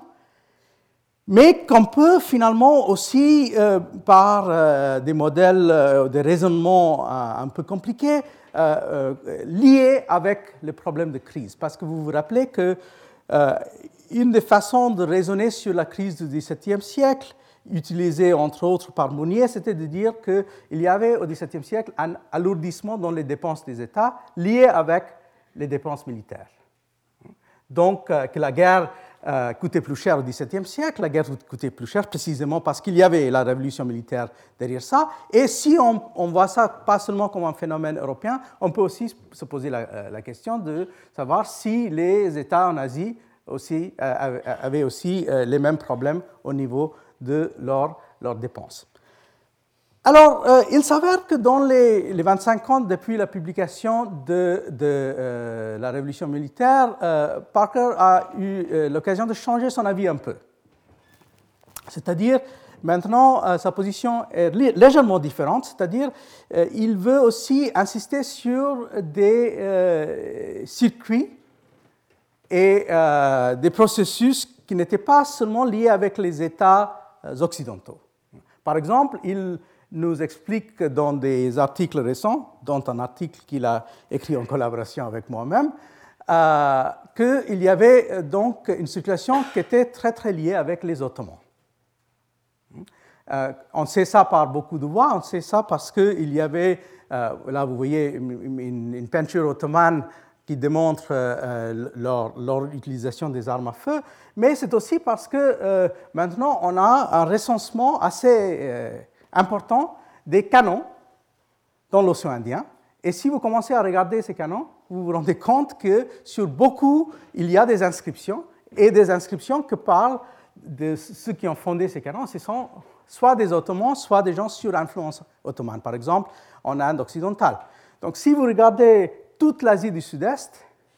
mais qu'on peut finalement aussi, euh, par euh, des modèles euh, de raisonnement euh, un peu compliqués, euh, euh, liés avec les problèmes de crise. Parce que vous vous rappelez qu'une euh, des façons de raisonner sur la crise du dix-septième siècle, utilisée entre autres par Mounier, c'était de dire qu'il y avait au dix-septième siècle un alourdissement dans les dépenses des États lié avec les dépenses militaires. Donc, euh, que la guerre Euh, coûtait plus cher au dix-septième siècle, la guerre coûtait plus cher précisément parce qu'il y avait la révolution militaire derrière ça. Et si on, on voit ça pas seulement comme un phénomène européen, on peut aussi se poser la, la question de savoir si les États en Asie aussi, euh, avaient aussi euh, les mêmes problèmes au niveau de leurs leur dépenses. Alors, euh, il s'avère que dans les, les vingt-cinq ans depuis la publication de, de euh, la révolution militaire, euh, Parker a eu euh, l'occasion de changer son avis un peu. C'est-à-dire, maintenant, euh, sa position est légèrement différente, c'est-à-dire, euh, il veut aussi insister sur des euh, circuits et euh, des processus qui n'étaient pas seulement liés avec les États occidentaux. Par exemple, il nous explique dans des articles récents, dont un article qu'il a écrit en collaboration avec moi-même, euh, qu'il y avait donc une situation qui était très très liée avec les Ottomans. Euh, on sait ça par beaucoup de voies, on sait ça parce qu'il y avait, euh, là vous voyez une, une, une peinture ottomane qui démontre euh, leur, leur utilisation des armes à feu, mais c'est aussi parce que euh, maintenant on a un recensement assez euh, important des canons dans l'océan Indien. Et si vous commencez à regarder ces canons, vous vous rendez compte que sur beaucoup, il y a des inscriptions, et des inscriptions que parlent de ceux qui ont fondé ces canons. Ce sont soit des Ottomans, soit des gens sur influence ottomane, par exemple en Inde occidentale. Donc si vous regardez toute l'Asie du Sud-Est,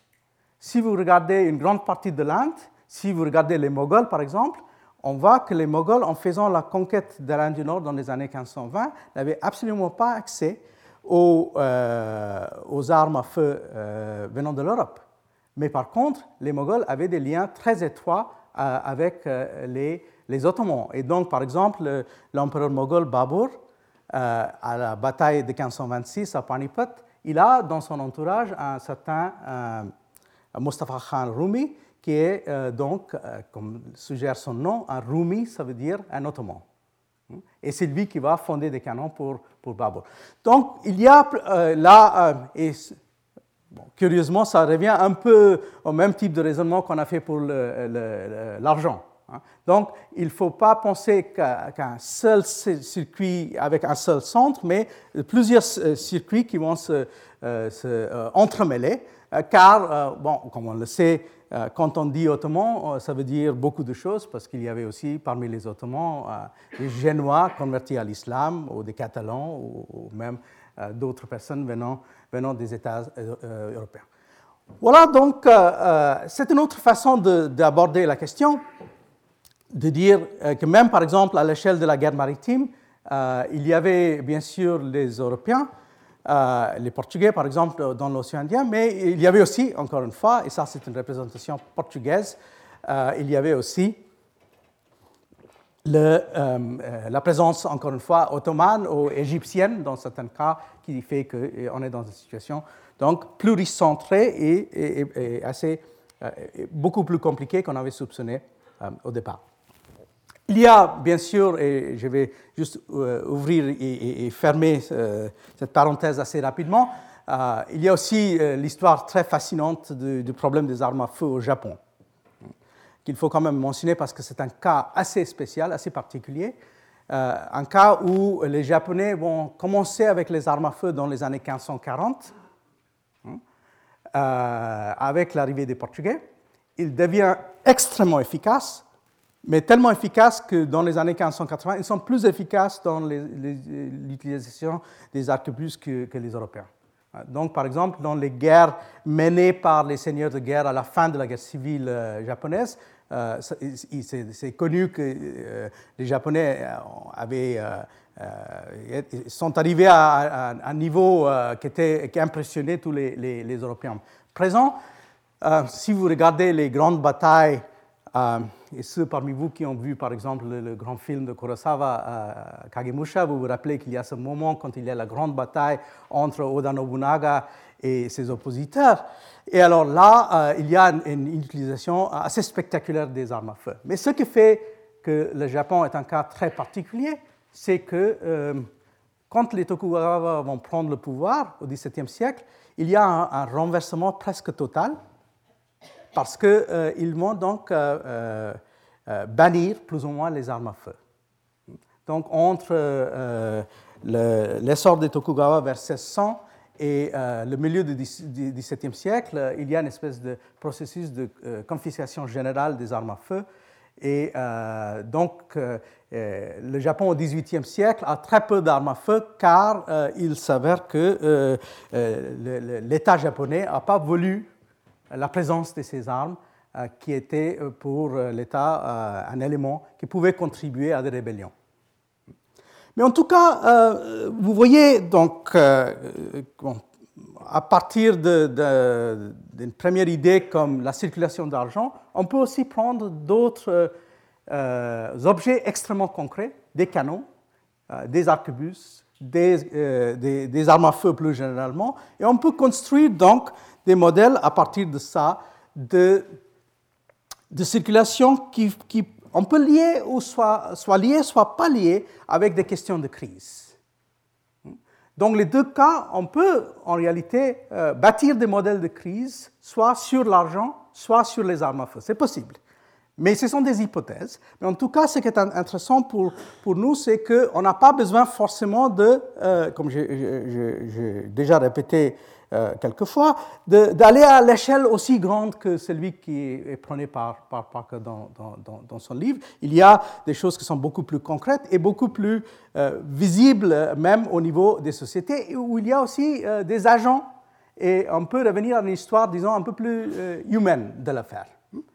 si vous regardez une grande partie de l'Inde, si vous regardez les Moghols, par exemple, on voit que les Moghols, en faisant la conquête de l'Inde du Nord dans les années quinze cent vingt, n'avaient absolument pas accès aux, euh, aux armes à feu euh, venant de l'Europe. Mais par contre, les Moghols avaient des liens très étroits euh, avec euh, les, les Ottomans. Et donc, par exemple, l'empereur moghol Babur, euh, à la bataille de quinze cent vingt-six à Panipat, il a dans son entourage un certain euh, Mustafa Khan Rumi, qui est euh, donc, euh, comme suggère son nom, un Rumi, ça veut dire un Ottoman. Et c'est lui qui va fonder des canons pour, pour Babur. Donc, il y a euh, là, euh, et bon, curieusement, ça revient un peu au même type de raisonnement qu'on a fait pour le, le, l'argent. Hein. Donc, il ne faut pas penser qu'à, qu'un seul circuit avec un seul centre, mais plusieurs circuits qui vont se, euh, se euh, entremêler, euh, car, euh, bon, comme on le sait, quand on dit Ottoman, ça veut dire beaucoup de choses, parce qu'il y avait aussi parmi les Ottomans des Génois convertis à l'islam, ou des Catalans, ou même d'autres personnes venant, venant des États européens. Voilà, donc, c'est une autre façon de, d'aborder la question, de dire que même, par exemple, à l'échelle de la guerre maritime, il y avait bien sûr les Européens, Euh, les Portugais, par exemple, dans l'océan Indien, mais il y avait aussi, encore une fois, et ça c'est une représentation portugaise, euh, il y avait aussi le, euh, la présence, encore une fois, ottomane ou égyptienne, dans certains cas, qui fait qu'on est dans une situation donc pluricentrée et, et, et assez, euh, beaucoup plus compliquée qu'on avait soupçonné euh, au départ. Il y a, bien sûr, et je vais juste euh, ouvrir et, et, et fermer euh, cette parenthèse assez rapidement, euh, il y a aussi euh, l'histoire très fascinante du, du problème des armes à feu au Japon, qu'il faut quand même mentionner parce que c'est un cas assez spécial, assez particulier, euh, un cas où les Japonais vont commencer avec les armes à feu dans les années quinze cent quarante, hein, euh, avec l'arrivée des Portugais. Il devient extrêmement efficace, mais tellement efficaces que dans les années quinze cent quatre-vingts, ils sont plus efficaces dans les, les, l'utilisation des arquebuses que, que les Européens. Donc, par exemple, dans les guerres menées par les seigneurs de guerre à la fin de la guerre civile euh, japonaise, euh, c'est, c'est connu que euh, les Japonais avaient, euh, euh, sont arrivés à, à un niveau euh, qui, était, qui impressionnait tous les, les, les Européens présents. Euh, si vous regardez les grandes batailles, Euh, et ceux parmi vous qui ont vu, par exemple, le, le grand film de Kurosawa, euh, Kagemusha, vous vous rappelez qu'il y a ce moment quand il y a la grande bataille entre Oda Nobunaga et ses oppositeurs. Et alors là, euh, il y a une, une utilisation assez spectaculaire des armes à feu. Mais ce qui fait que le Japon est un cas très particulier, c'est que euh, quand les Tokugawa vont prendre le pouvoir au dix-septième siècle, il y a un, un renversement presque total, parce qu'ils euh, vont donc euh, euh, bannir plus ou moins les armes à feu. Donc, entre euh, le, l'essor des Tokugawa vers seize cents et euh, le milieu du dix-septième siècle, il y a une espèce de processus de euh, confiscation générale des armes à feu. Et euh, donc, euh, le Japon au dix-huitième siècle a très peu d'armes à feu car euh, il s'avère que euh, euh, l'État japonais n'a pas voulu la présence de ces armes euh, qui étaient pour l'État euh, un élément qui pouvait contribuer à des rébellions. Mais en tout cas, euh, vous voyez, donc, euh, bon, à partir de, de, d'une première idée comme la circulation d'argent, on peut aussi prendre d'autres euh, objets extrêmement concrets, des canons, euh, des arquebuses, des, euh, des, des armes à feu plus généralement, et on peut construire donc des modèles à partir de ça, de, de circulation qui, qui on peut lier ou soit, soit lier, soit pas lier avec des questions de crise. Donc les deux cas, on peut en réalité euh, bâtir des modèles de crise, soit sur l'argent, soit sur les armes à feu. C'est possible. Mais ce sont des hypothèses. Mais en tout cas, ce qui est intéressant pour, pour nous, c'est qu'on n'a pas besoin forcément de, euh, comme j'ai, j'ai, j'ai déjà répété euh, quelquefois, de, d'aller à l'échelle aussi grande que celui qui est prôné par, par Parker dans, dans, dans son livre. Il y a des choses qui sont beaucoup plus concrètes et beaucoup plus euh, visibles, même au niveau des sociétés, où il y a aussi euh, des agents. Et on peut revenir à une histoire, disons, un peu plus euh, humaine de l'affaire.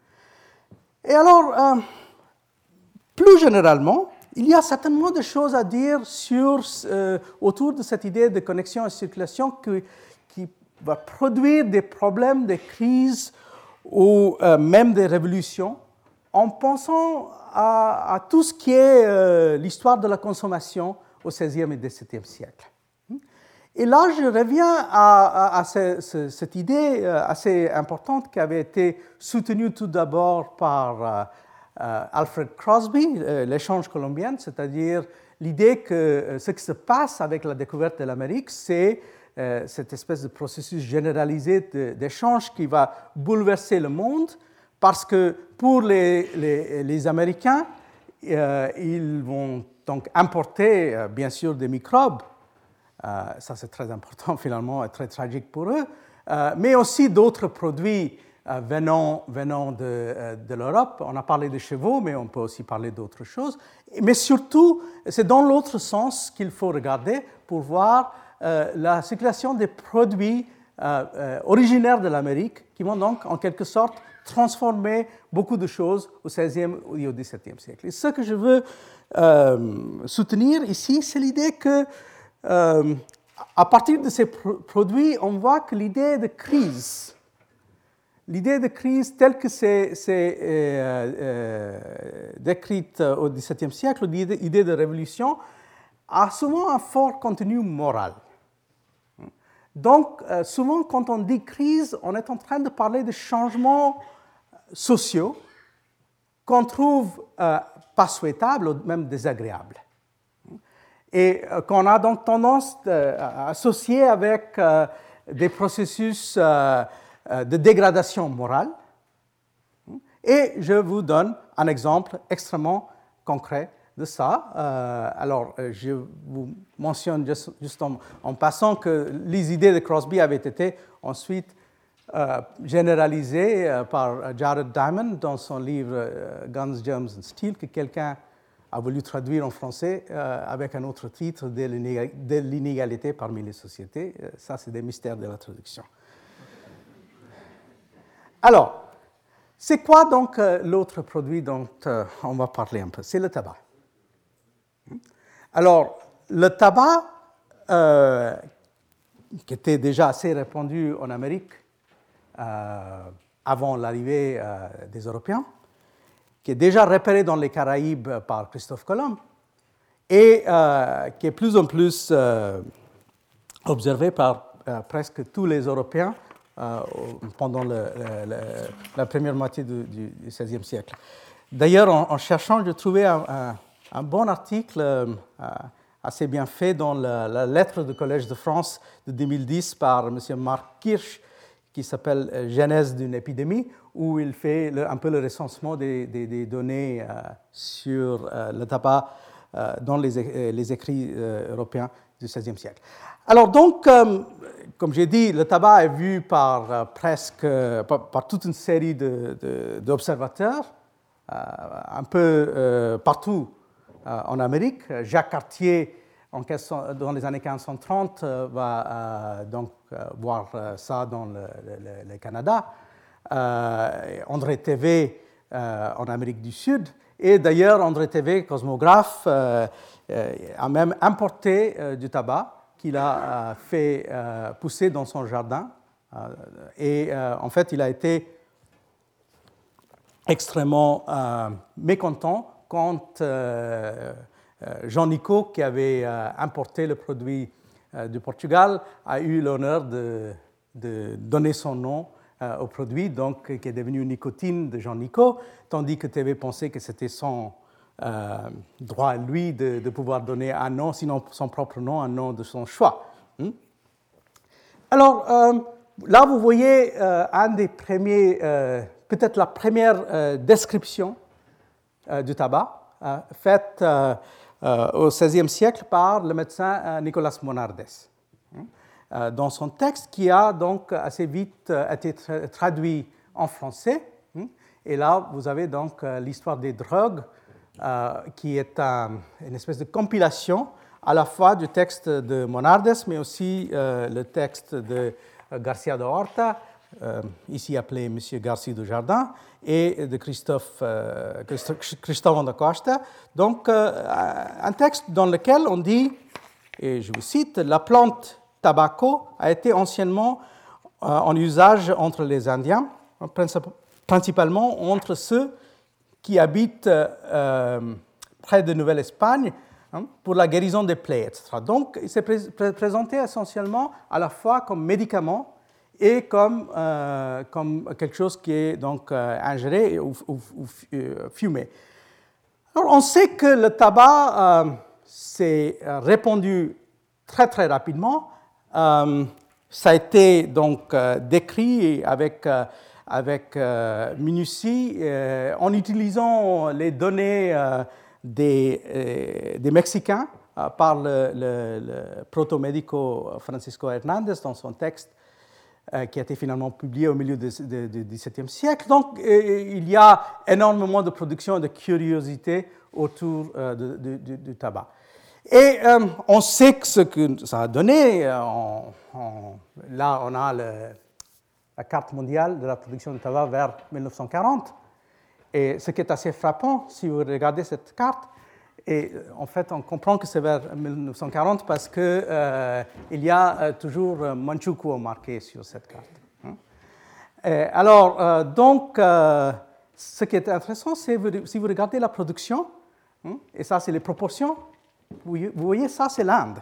Et alors, euh, plus généralement, il y a certainement des choses à dire sur, euh, autour de cette idée de connexion et circulation qui, qui va produire des problèmes, des crises ou euh, même des révolutions, en pensant à, à tout ce qui est euh, l'histoire de la consommation au seizième et dix-septième siècle. Et là, je reviens à, à, à ce, ce, cette idée assez importante qui avait été soutenue tout d'abord par euh, euh, Alfred Crosby, euh, l'échange colombien, c'est-à-dire l'idée que euh, ce qui se passe avec la découverte de l'Amérique, c'est euh, cette espèce de processus généralisé de, d'échange qui va bouleverser le monde, parce que pour les, les, les Américains, euh, ils vont donc importer, euh, bien sûr, des microbes. Euh, ça, c'est très important, finalement, et très tragique pour eux, euh, mais aussi d'autres produits euh, venant, venant de, euh, de l'Europe. On a parlé de chevaux, mais on peut aussi parler d'autres choses. Mais surtout, c'est dans l'autre sens qu'il faut regarder pour voir euh, la circulation des produits euh, euh, originaires de l'Amérique qui vont donc, en quelque sorte, transformer beaucoup de choses au seizième et au dix-septième siècle. Et ce que je veux euh, soutenir ici, c'est l'idée que Euh, à partir de ces pro- produits, on voit que l'idée de crise, l'idée de crise telle que c'est, c'est euh, euh, décrite au dix-septième siècle, l'idée, l'idée de révolution, a souvent un fort contenu moral. Donc, euh, souvent, quand on dit crise, on est en train de parler de changements sociaux, qu'on trouve euh, pas souhaitable ou même désagréable. Et euh, qu'on a donc tendance euh, à associer avec euh, des processus euh, de dégradation morale. Et je vous donne un exemple extrêmement concret de ça. Euh, alors, je vous mentionne juste, juste en, en passant que les idées de Crosby avaient été ensuite euh, généralisées euh, par Jared Diamond dans son livre euh, Guns, Germs and Steel, que quelqu'un a voulu traduire en français euh, avec un autre titre, de l'inégalité parmi les sociétés. Euh, ça, c'est des mystères de la traduction. Alors, c'est quoi donc euh, l'autre produit dont euh, on va parler un peu? C'est le tabac. Alors, le tabac, euh, qui était déjà assez répandu en Amérique euh, avant l'arrivée euh, des Européens, qui est déjà repéré dans les Caraïbes par Christophe Colomb, et euh, qui est plus en plus euh, observé par euh, presque tous les Européens euh, pendant le, le, le, la première moitié du, du seizième siècle. D'ailleurs, en, en cherchant, j'ai trouvé un, un, un bon article euh, assez bien fait dans la, la lettre du Collège de France de deux mille dix par M. Marc Kirsch, qui s'appelle « Genèse d'une épidémie », où il fait le, un peu le recensement des, des, des données euh, sur euh, le tabac euh, dans les, les écrits euh, européens du seizième siècle. Alors donc, euh, comme j'ai dit, le tabac est vu par euh, presque, par, par toute une série de, de, d'observateurs, euh, un peu euh, partout euh, en Amérique. Jacques Cartier, en quinze, dans les années quinze cent trente, euh, va euh, donc euh, voir euh, ça dans le, le, le Canada. Euh, André Tevet euh, en Amérique du Sud. Et d'ailleurs, André Tevet, cosmographe, euh, euh, a même importé euh, du tabac qu'il a euh, fait euh, pousser dans son jardin. Euh, et euh, en fait, il a été extrêmement euh, mécontent quand euh, Jean Nicot, qui avait euh, importé le produit euh, du Portugal, a eu l'honneur de, de donner son nom euh, au produit, donc, qui est devenu nicotine de Jean Nicot, tandis que Tevet pensait que c'était son euh, droit à lui de, de pouvoir donner un nom, sinon son propre nom, un nom de son choix. Hmm? Alors, euh, là, vous voyez euh, un des premiers, euh, peut-être la première euh, description euh, du tabac, euh, faite euh, euh, au seizième siècle par le médecin euh, Nicolas Monardes, hein, euh, dans son texte qui a donc assez vite euh, été tra- traduit en français. Hein, et là, vous avez donc euh, l'histoire des drogues, euh, qui est un, une espèce de compilation à la fois du texte de Monardes, mais aussi euh, le texte de euh, Garcia de Horta, euh, ici appelé M. Garcia du Jardin, et de Christophe, euh, Cristóvão da Costa. Donc, euh, un texte dans lequel on dit, et je vous cite, « La plante tabaco a été anciennement euh, en usage entre les Indiens, principalement entre ceux qui habitent euh, près de Nouvelle-Espagne, hein, pour la guérison des plaies, et cetera. Donc, il s'est pré- pré- présenté essentiellement à la fois comme médicament et comme, euh, comme quelque chose qui est donc euh, ingéré ou, ou, ou fumé. Alors, on sait que le tabac euh, s'est répandu très, très rapidement. Euh, ça a été donc euh, décrit avec... Euh, avec euh, minutie, euh, en utilisant les données euh, des, euh, des Mexicains euh, par le, le, le protomédico Francisco Hernandez dans son texte euh, qui a été finalement publié au milieu du dix-septième siècle. Donc, euh, il y a énormément de production et de curiosité autour euh, de, de, de, du tabac. Et euh, on sait que ce que ça a donné. Euh, on, on, là, on a le... la carte mondiale de la production de tabac vers mille neuf cent quarante. Et ce qui est assez frappant, si vous regardez cette carte, et en fait, on comprend que c'est vers mille neuf cent quarante parce qu'il euh, y a euh, toujours Manchukuo marqué sur cette carte. Hein. Et alors, euh, donc, euh, ce qui est intéressant, c'est que si vous regardez la production, hein, et ça, c'est les proportions, vous, vous voyez, ça, c'est l'Inde,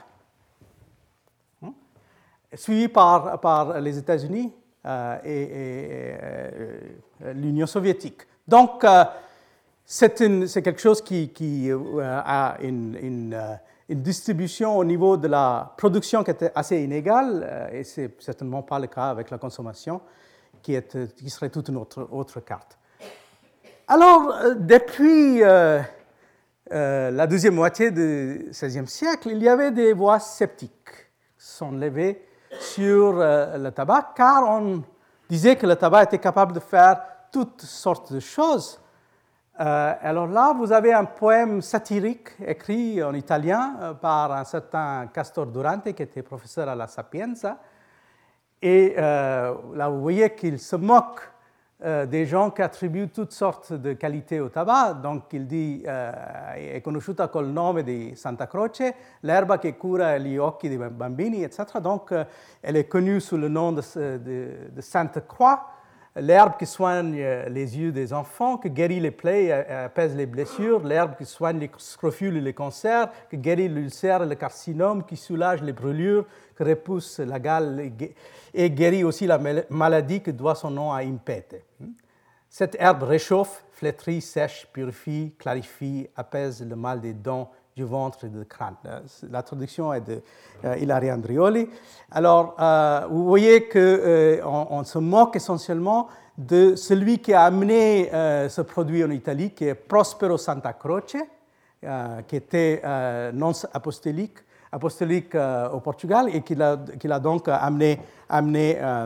hein, suivi par, par les États-Unis, Euh, et, et, et l'Union soviétique. Donc, euh, c'est, une, c'est quelque chose qui, qui euh, a une, une, euh, une distribution au niveau de la production qui était assez inégale, euh, et ce n'est certainement pas le cas avec la consommation, qui, est, qui serait toute une autre, autre carte. Alors, euh, depuis euh, euh, la deuxième moitié du seizième siècle, il y avait des voix sceptiques qui se sont levées sur euh, le tabac, car on disait que le tabac était capable de faire toutes sortes de choses. Euh, alors là, vous avez un poème satirique écrit en italien euh, par un certain Castor Durante, qui était professeur à la Sapienza. Et euh, là, vous voyez qu'il se moque euh, des gens qui attribuent toutes sortes de qualités au tabac. Donc, il dit euh, è conosciuta col nome di Santa Croce, l'erba che cura gli occhi dei bambini, et cetera. Donc, euh, elle est connue sous le nom de, de, de Sainte Croix, l'herbe qui soigne les yeux des enfants, qui guérit les plaies et apaise les blessures, l'herbe qui soigne les scrofules et les cancers, qui guérit l'ulcère et le carcinome, qui soulage les brûlures, qui repousse la gale et guérit aussi la maladie qui doit son nom à Impete. Cette herbe réchauffe, flétrit, sèche, purifie, clarifie, apaise le mal des dents, du ventre et du crâne. La traduction est de euh, Ilaria Andrioli. Alors, euh, vous voyez qu'on euh, on se moque essentiellement de celui qui a amené euh, ce produit en Italie, qui est Prospero Santa Croce, euh, qui était euh, nonce apostolique, apostolique euh, au Portugal et qui l'a, qui l'a donc amené, amené euh,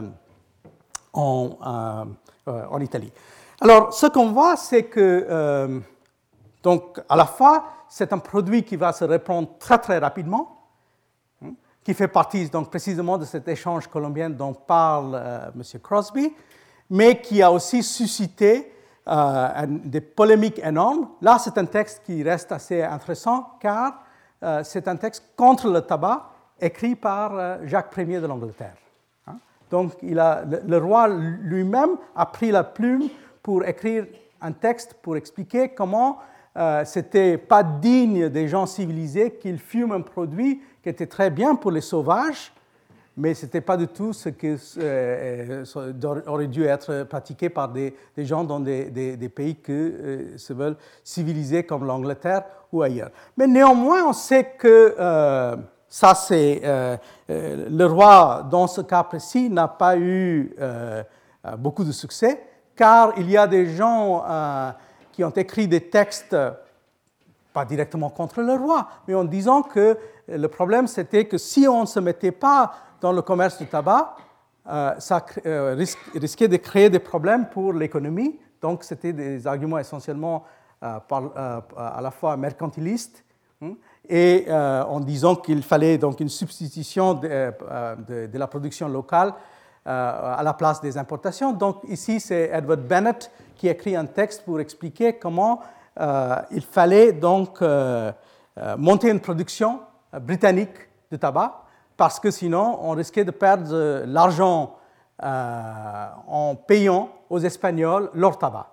en, euh, en Italie. Alors, ce qu'on voit, c'est que, euh, donc, à la fois, c'est un produit qui va se répandre très, très rapidement, hein, qui fait partie donc, précisément de cet échange colombien dont parle euh, M. Crosby, mais qui a aussi suscité euh, un, des polémiques énormes. Là, c'est un texte qui reste assez intéressant, car euh, c'est un texte contre le tabac, écrit par euh, Jacques Ier de l'Angleterre. Hein. Donc, il a, le, le roi lui-même a pris la plume pour écrire un texte pour expliquer comment Euh, c'était pas digne des gens civilisés qu'ils fument un produit qui était très bien pour les sauvages, mais ce n'était pas du tout ce qui euh, aurait dû être pratiqué par des, des gens dans des, des, des pays qui euh, se veulent civilisés comme l'Angleterre ou ailleurs. Mais néanmoins, on sait que euh, ça, c'est euh, euh, le roi, dans ce cas précis, n'a pas eu euh, beaucoup de succès, car il y a des gens euh, qui ont écrit des textes, pas directement contre le roi, mais en disant que le problème, c'était que si on ne se mettait pas dans le commerce du tabac, euh, ça euh, risque, risquait de créer des problèmes pour l'économie. Donc, c'était des arguments essentiellement euh, par, euh, à la fois mercantilistes, hein, et euh, en disant qu'il fallait donc une substitution de, euh, de, de la production locale euh, à la place des importations. Donc, ici, c'est Edward Bennett qui écrit un texte pour expliquer comment euh, il fallait donc euh, euh, monter une production euh, britannique de tabac, parce que sinon, on risquait de perdre l'argent euh, en payant aux Espagnols leur tabac.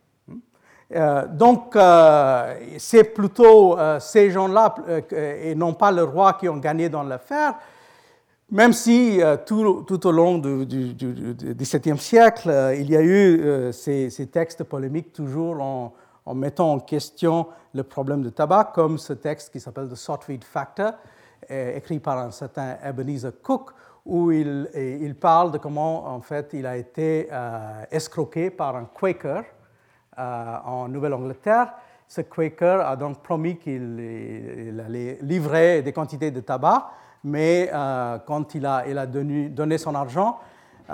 Euh, donc, euh, c'est plutôt euh, ces gens-là, euh, et non pas le roi, qui ont gagné dans l'affaire, même si euh, tout, tout au long du, du, du, du dix-septième siècle, euh, il y a eu euh, ces, ces textes polémiques toujours en, en mettant en question le problème du tabac, comme ce texte qui s'appelle The Sotweed Factor, euh, écrit par un certain Ebenezer Cook, où il, il parle de comment, en fait, il a été euh, escroqué par un Quaker euh, en Nouvelle-Angleterre. Ce Quaker a donc promis qu'il il allait livrer des quantités de tabac, mais euh, quand il a, il a donné, donné son argent, uh,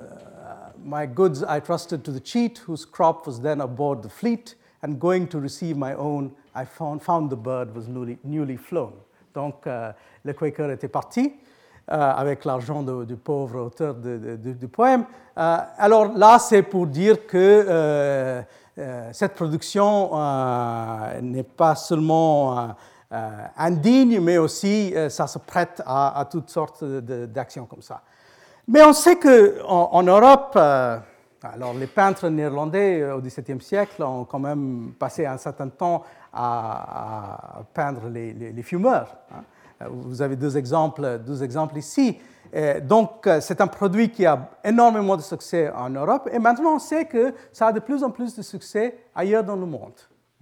my goods I trusted to the cheat, whose crop was then aboard the fleet, and going to receive my own, I found, found the bird was newly, newly flown. Donc, euh, le Quaker était parti euh, avec l'argent du pauvre auteur de, de, de, du poème. Euh, alors là, c'est pour dire que euh, euh, cette production euh, n'est pas seulement euh, Euh, indigne, mais aussi euh, ça se prête à, à toutes sortes de, d'actions comme ça. Mais on sait qu'en en Europe, euh, alors les peintres néerlandais euh, au dix-septième siècle ont quand même passé un certain temps à, à peindre les, les, les fumeurs. Hein. Vous avez deux exemples, deux exemples ici. Et donc, c'est un produit qui a énormément de succès en Europe, et maintenant on sait que ça a de plus en plus de succès ailleurs dans le monde.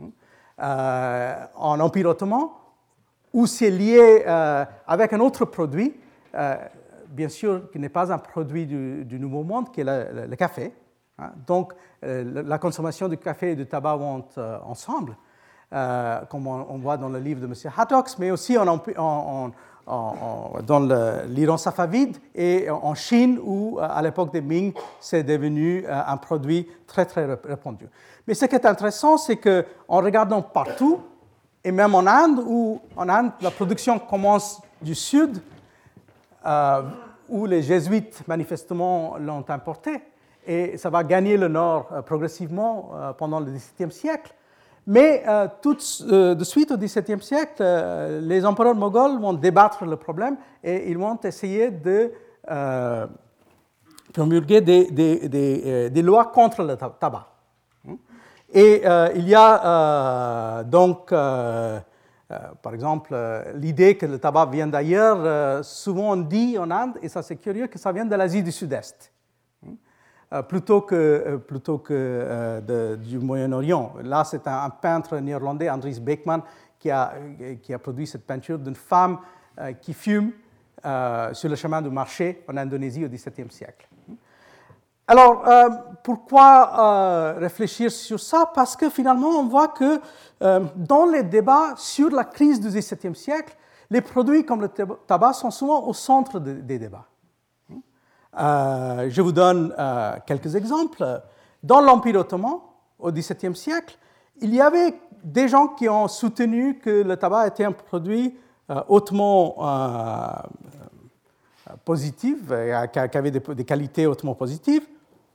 euh, en Empire ottoman, ou c'est lié euh, avec un autre produit, euh, bien sûr, qui n'est pas un produit du, du Nouveau Monde, qui est le, le, le café. Hein. Donc, euh, la consommation du café et du tabac vont euh, ensemble, euh, comme on, on voit dans le livre de M. Hattox, mais aussi en, en, en, en, dans l'Iran safavide et en Chine, où, à l'époque des Ming, c'est devenu euh, un produit très, très répandu. Mais ce qui est intéressant, c'est qu'en regardant partout, et même en Inde, où en Inde, la production commence du sud, euh, où les jésuites, manifestement, l'ont importé, et ça va gagner le nord euh, progressivement euh, pendant le dix-septième siècle. Mais euh, tout euh, de suite, au dix-septième siècle, euh, les empereurs moghols vont débattre le problème et ils vont essayer de euh, promulguer des, des, des, euh, des lois contre le tabac. Et euh, il y a euh, donc, euh, euh, par exemple, euh, l'idée que le tabac vient d'ailleurs. Euh, souvent on dit en Inde, et ça c'est curieux, que ça vient de l'Asie du Sud-Est, euh, plutôt que, euh, plutôt que euh, de, du Moyen-Orient. Là, c'est un, un peintre néerlandais, Andries Beekman, qui a, qui a produit cette peinture d'une femme euh, qui fume euh, sur le chemin du marché en Indonésie au dix-septième siècle. Alors, euh, pourquoi euh, réfléchir sur ça? Parce que finalement, on voit que euh, dans les débats sur la crise du dix-septième siècle, les produits comme le tabac sont souvent au centre de, des débats. Euh, je vous donne euh, quelques exemples. Dans l'Empire ottoman, au dix-septième siècle, il y avait des gens qui ont soutenu que le tabac était un produit euh, hautement euh, positif, euh, qui avait des, des qualités hautement positives.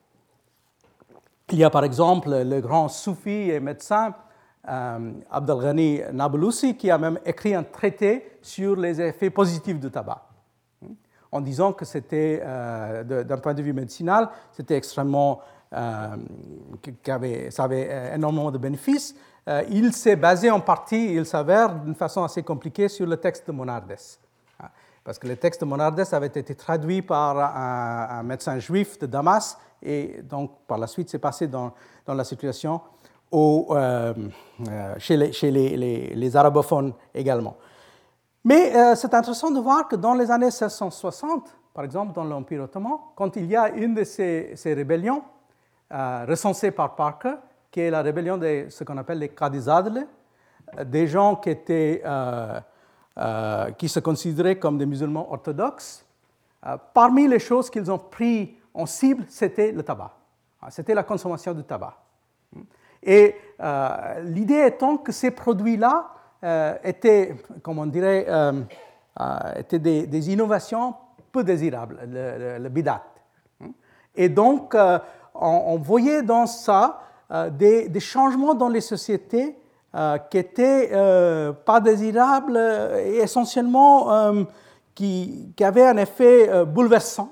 Il y a par exemple le grand soufi et médecin euh, Abdelghani Nablussi qui a même écrit un traité sur les effets positifs du tabac, en disant que c'était, euh, d'un point de vue médicinal, c'était extrêmement, euh, qu'avait, ça avait énormément de bénéfices. Euh, il s'est basé en partie, il s'avère, d'une façon assez compliquée, sur le texte de Monardes. Parce que le texte de Monardes avait été traduit par un, un médecin juif de Damas, et donc par la suite c'est passé dans, dans la circulation au, euh, euh, chez, les, chez les, les, les arabophones également. Mais euh, c'est intéressant de voir que dans les années seize cent soixante, par exemple dans l'Empire ottoman, quand il y a une de ces, ces rébellions euh, recensée par Parker, qui est la rébellion de ce qu'on appelle les Kadizadle, des gens qui étaient... Euh, Euh, qui se considéraient comme des musulmans orthodoxes, euh, parmi les choses qu'ils ont pris en cible, c'était le tabac. C'était la consommation du tabac. Et euh, l'idée étant que ces produits-là euh, étaient, comment on dirait, euh, euh, étaient des, des innovations peu désirables, le, le, le bidat. Et donc, euh, on, on voyait dans ça euh, des, des changements dans les sociétés Euh, qui n'étaient euh, pas désirables et essentiellement euh, qui, qui avaient un effet euh, bouleversant.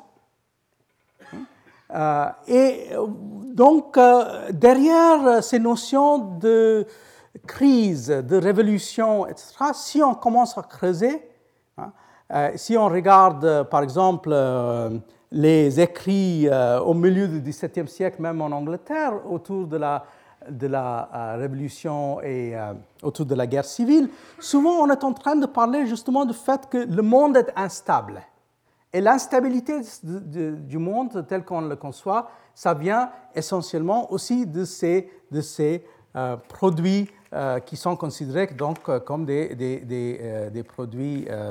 Euh, et donc, euh, derrière ces notions de crise, de révolution, et cetera, si on commence à creuser, hein, euh, si on regarde, euh, par exemple, euh, les écrits euh, au milieu du dix-septième siècle, même en Angleterre, autour de la de la euh, révolution et euh, autour de la guerre civile, souvent on est en train de parler justement du fait que le monde est instable. Et l'instabilité de, de, du monde tel qu'on le conçoit, ça vient essentiellement aussi de ces, de ces euh, produits euh, qui sont considérés donc comme des, des, des, euh, des produits euh,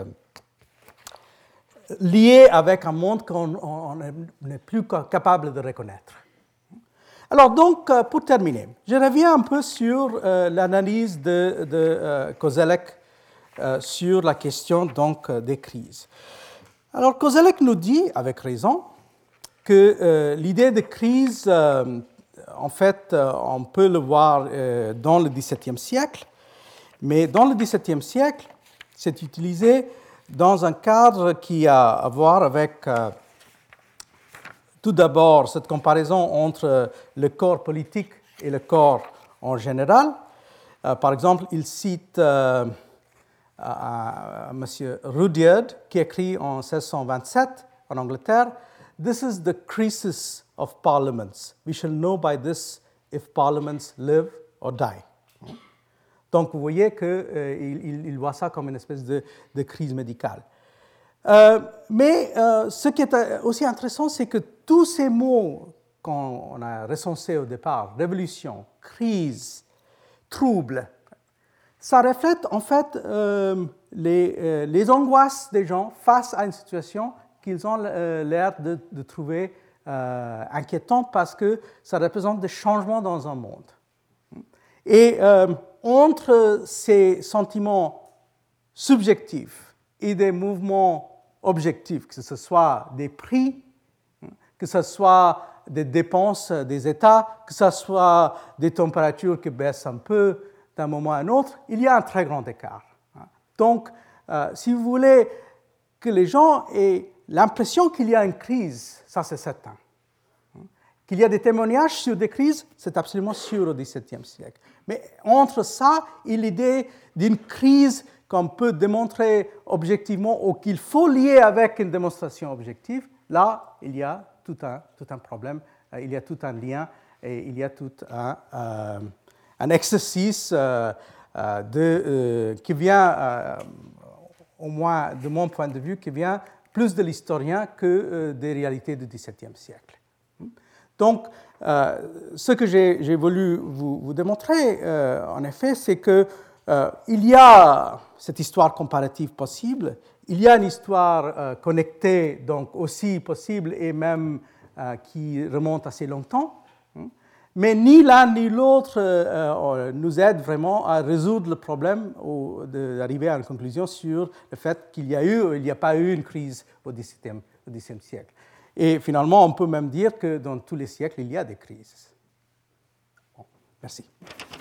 liés avec un monde qu'on n'est plus capable de reconnaître. Alors donc, pour terminer, je reviens un peu sur euh, l'analyse de, de euh, Koselleck euh, sur la question donc, des crises. Alors Koselleck nous dit, avec raison, que euh, l'idée de crise, euh, en fait, euh, on peut le voir euh, dans le dix-septième siècle, mais dans le dix-septième siècle, c'est utilisé dans un cadre qui a à voir avec... Euh, Tout d'abord, cette comparaison entre le corps politique et le corps en général. Euh, par exemple, il cite euh, M. Rudyard, qui écrit en seize cent vingt-sept en Angleterre, « This is the crisis of parliaments. We shall know by this if parliaments live or die. » Donc, vous voyez qu'il euh, il, il voit ça comme une espèce de, de crise médicale. Euh, mais euh, ce qui est aussi intéressant, c'est que tous ces mots qu'on a recensés au départ, révolution, crise, trouble, ça reflète en fait euh, les, euh, les angoisses des gens face à une situation qu'ils ont euh, l'air de, de trouver euh, inquiétante parce que ça représente des changements dans un monde. Et euh, entre ces sentiments subjectifs et des mouvements objectifs, que ce soit des prix, que ce soit des dépenses des États, que ce soit des températures qui baissent un peu d'un moment à un autre, il y a un très grand écart. Donc, euh, si vous voulez que les gens aient l'impression qu'il y a une crise, ça c'est certain. Qu'il y a des témoignages sur des crises, c'est absolument sûr au dix-septième siècle. Mais entre ça et l'idée d'une crise qu'on peut démontrer objectivement ou qu'il faut lier avec une démonstration objective, là, il y a tout un, tout un problème, il y a tout un lien et il y a tout un, euh, un exercice euh, de, euh, qui vient, euh, au moins de mon point de vue, qui vient plus de l'historien que euh, des réalités du dix-septième siècle. Donc, euh, ce que j'ai, j'ai voulu vous, vous démontrer, euh, en effet, c'est qu'il euh, y a cette histoire comparative possible, il y a une histoire euh, connectée, donc aussi possible, et même euh, qui remonte assez longtemps, hein, mais ni l'un ni l'autre euh, nous aide vraiment à résoudre le problème ou d'arriver à une conclusion sur le fait qu'il y a eu ou il n'y a pas eu une crise au dix-septième siècle. Et finalement, on peut même dire que dans tous les siècles, il y a des crises. Bon, merci.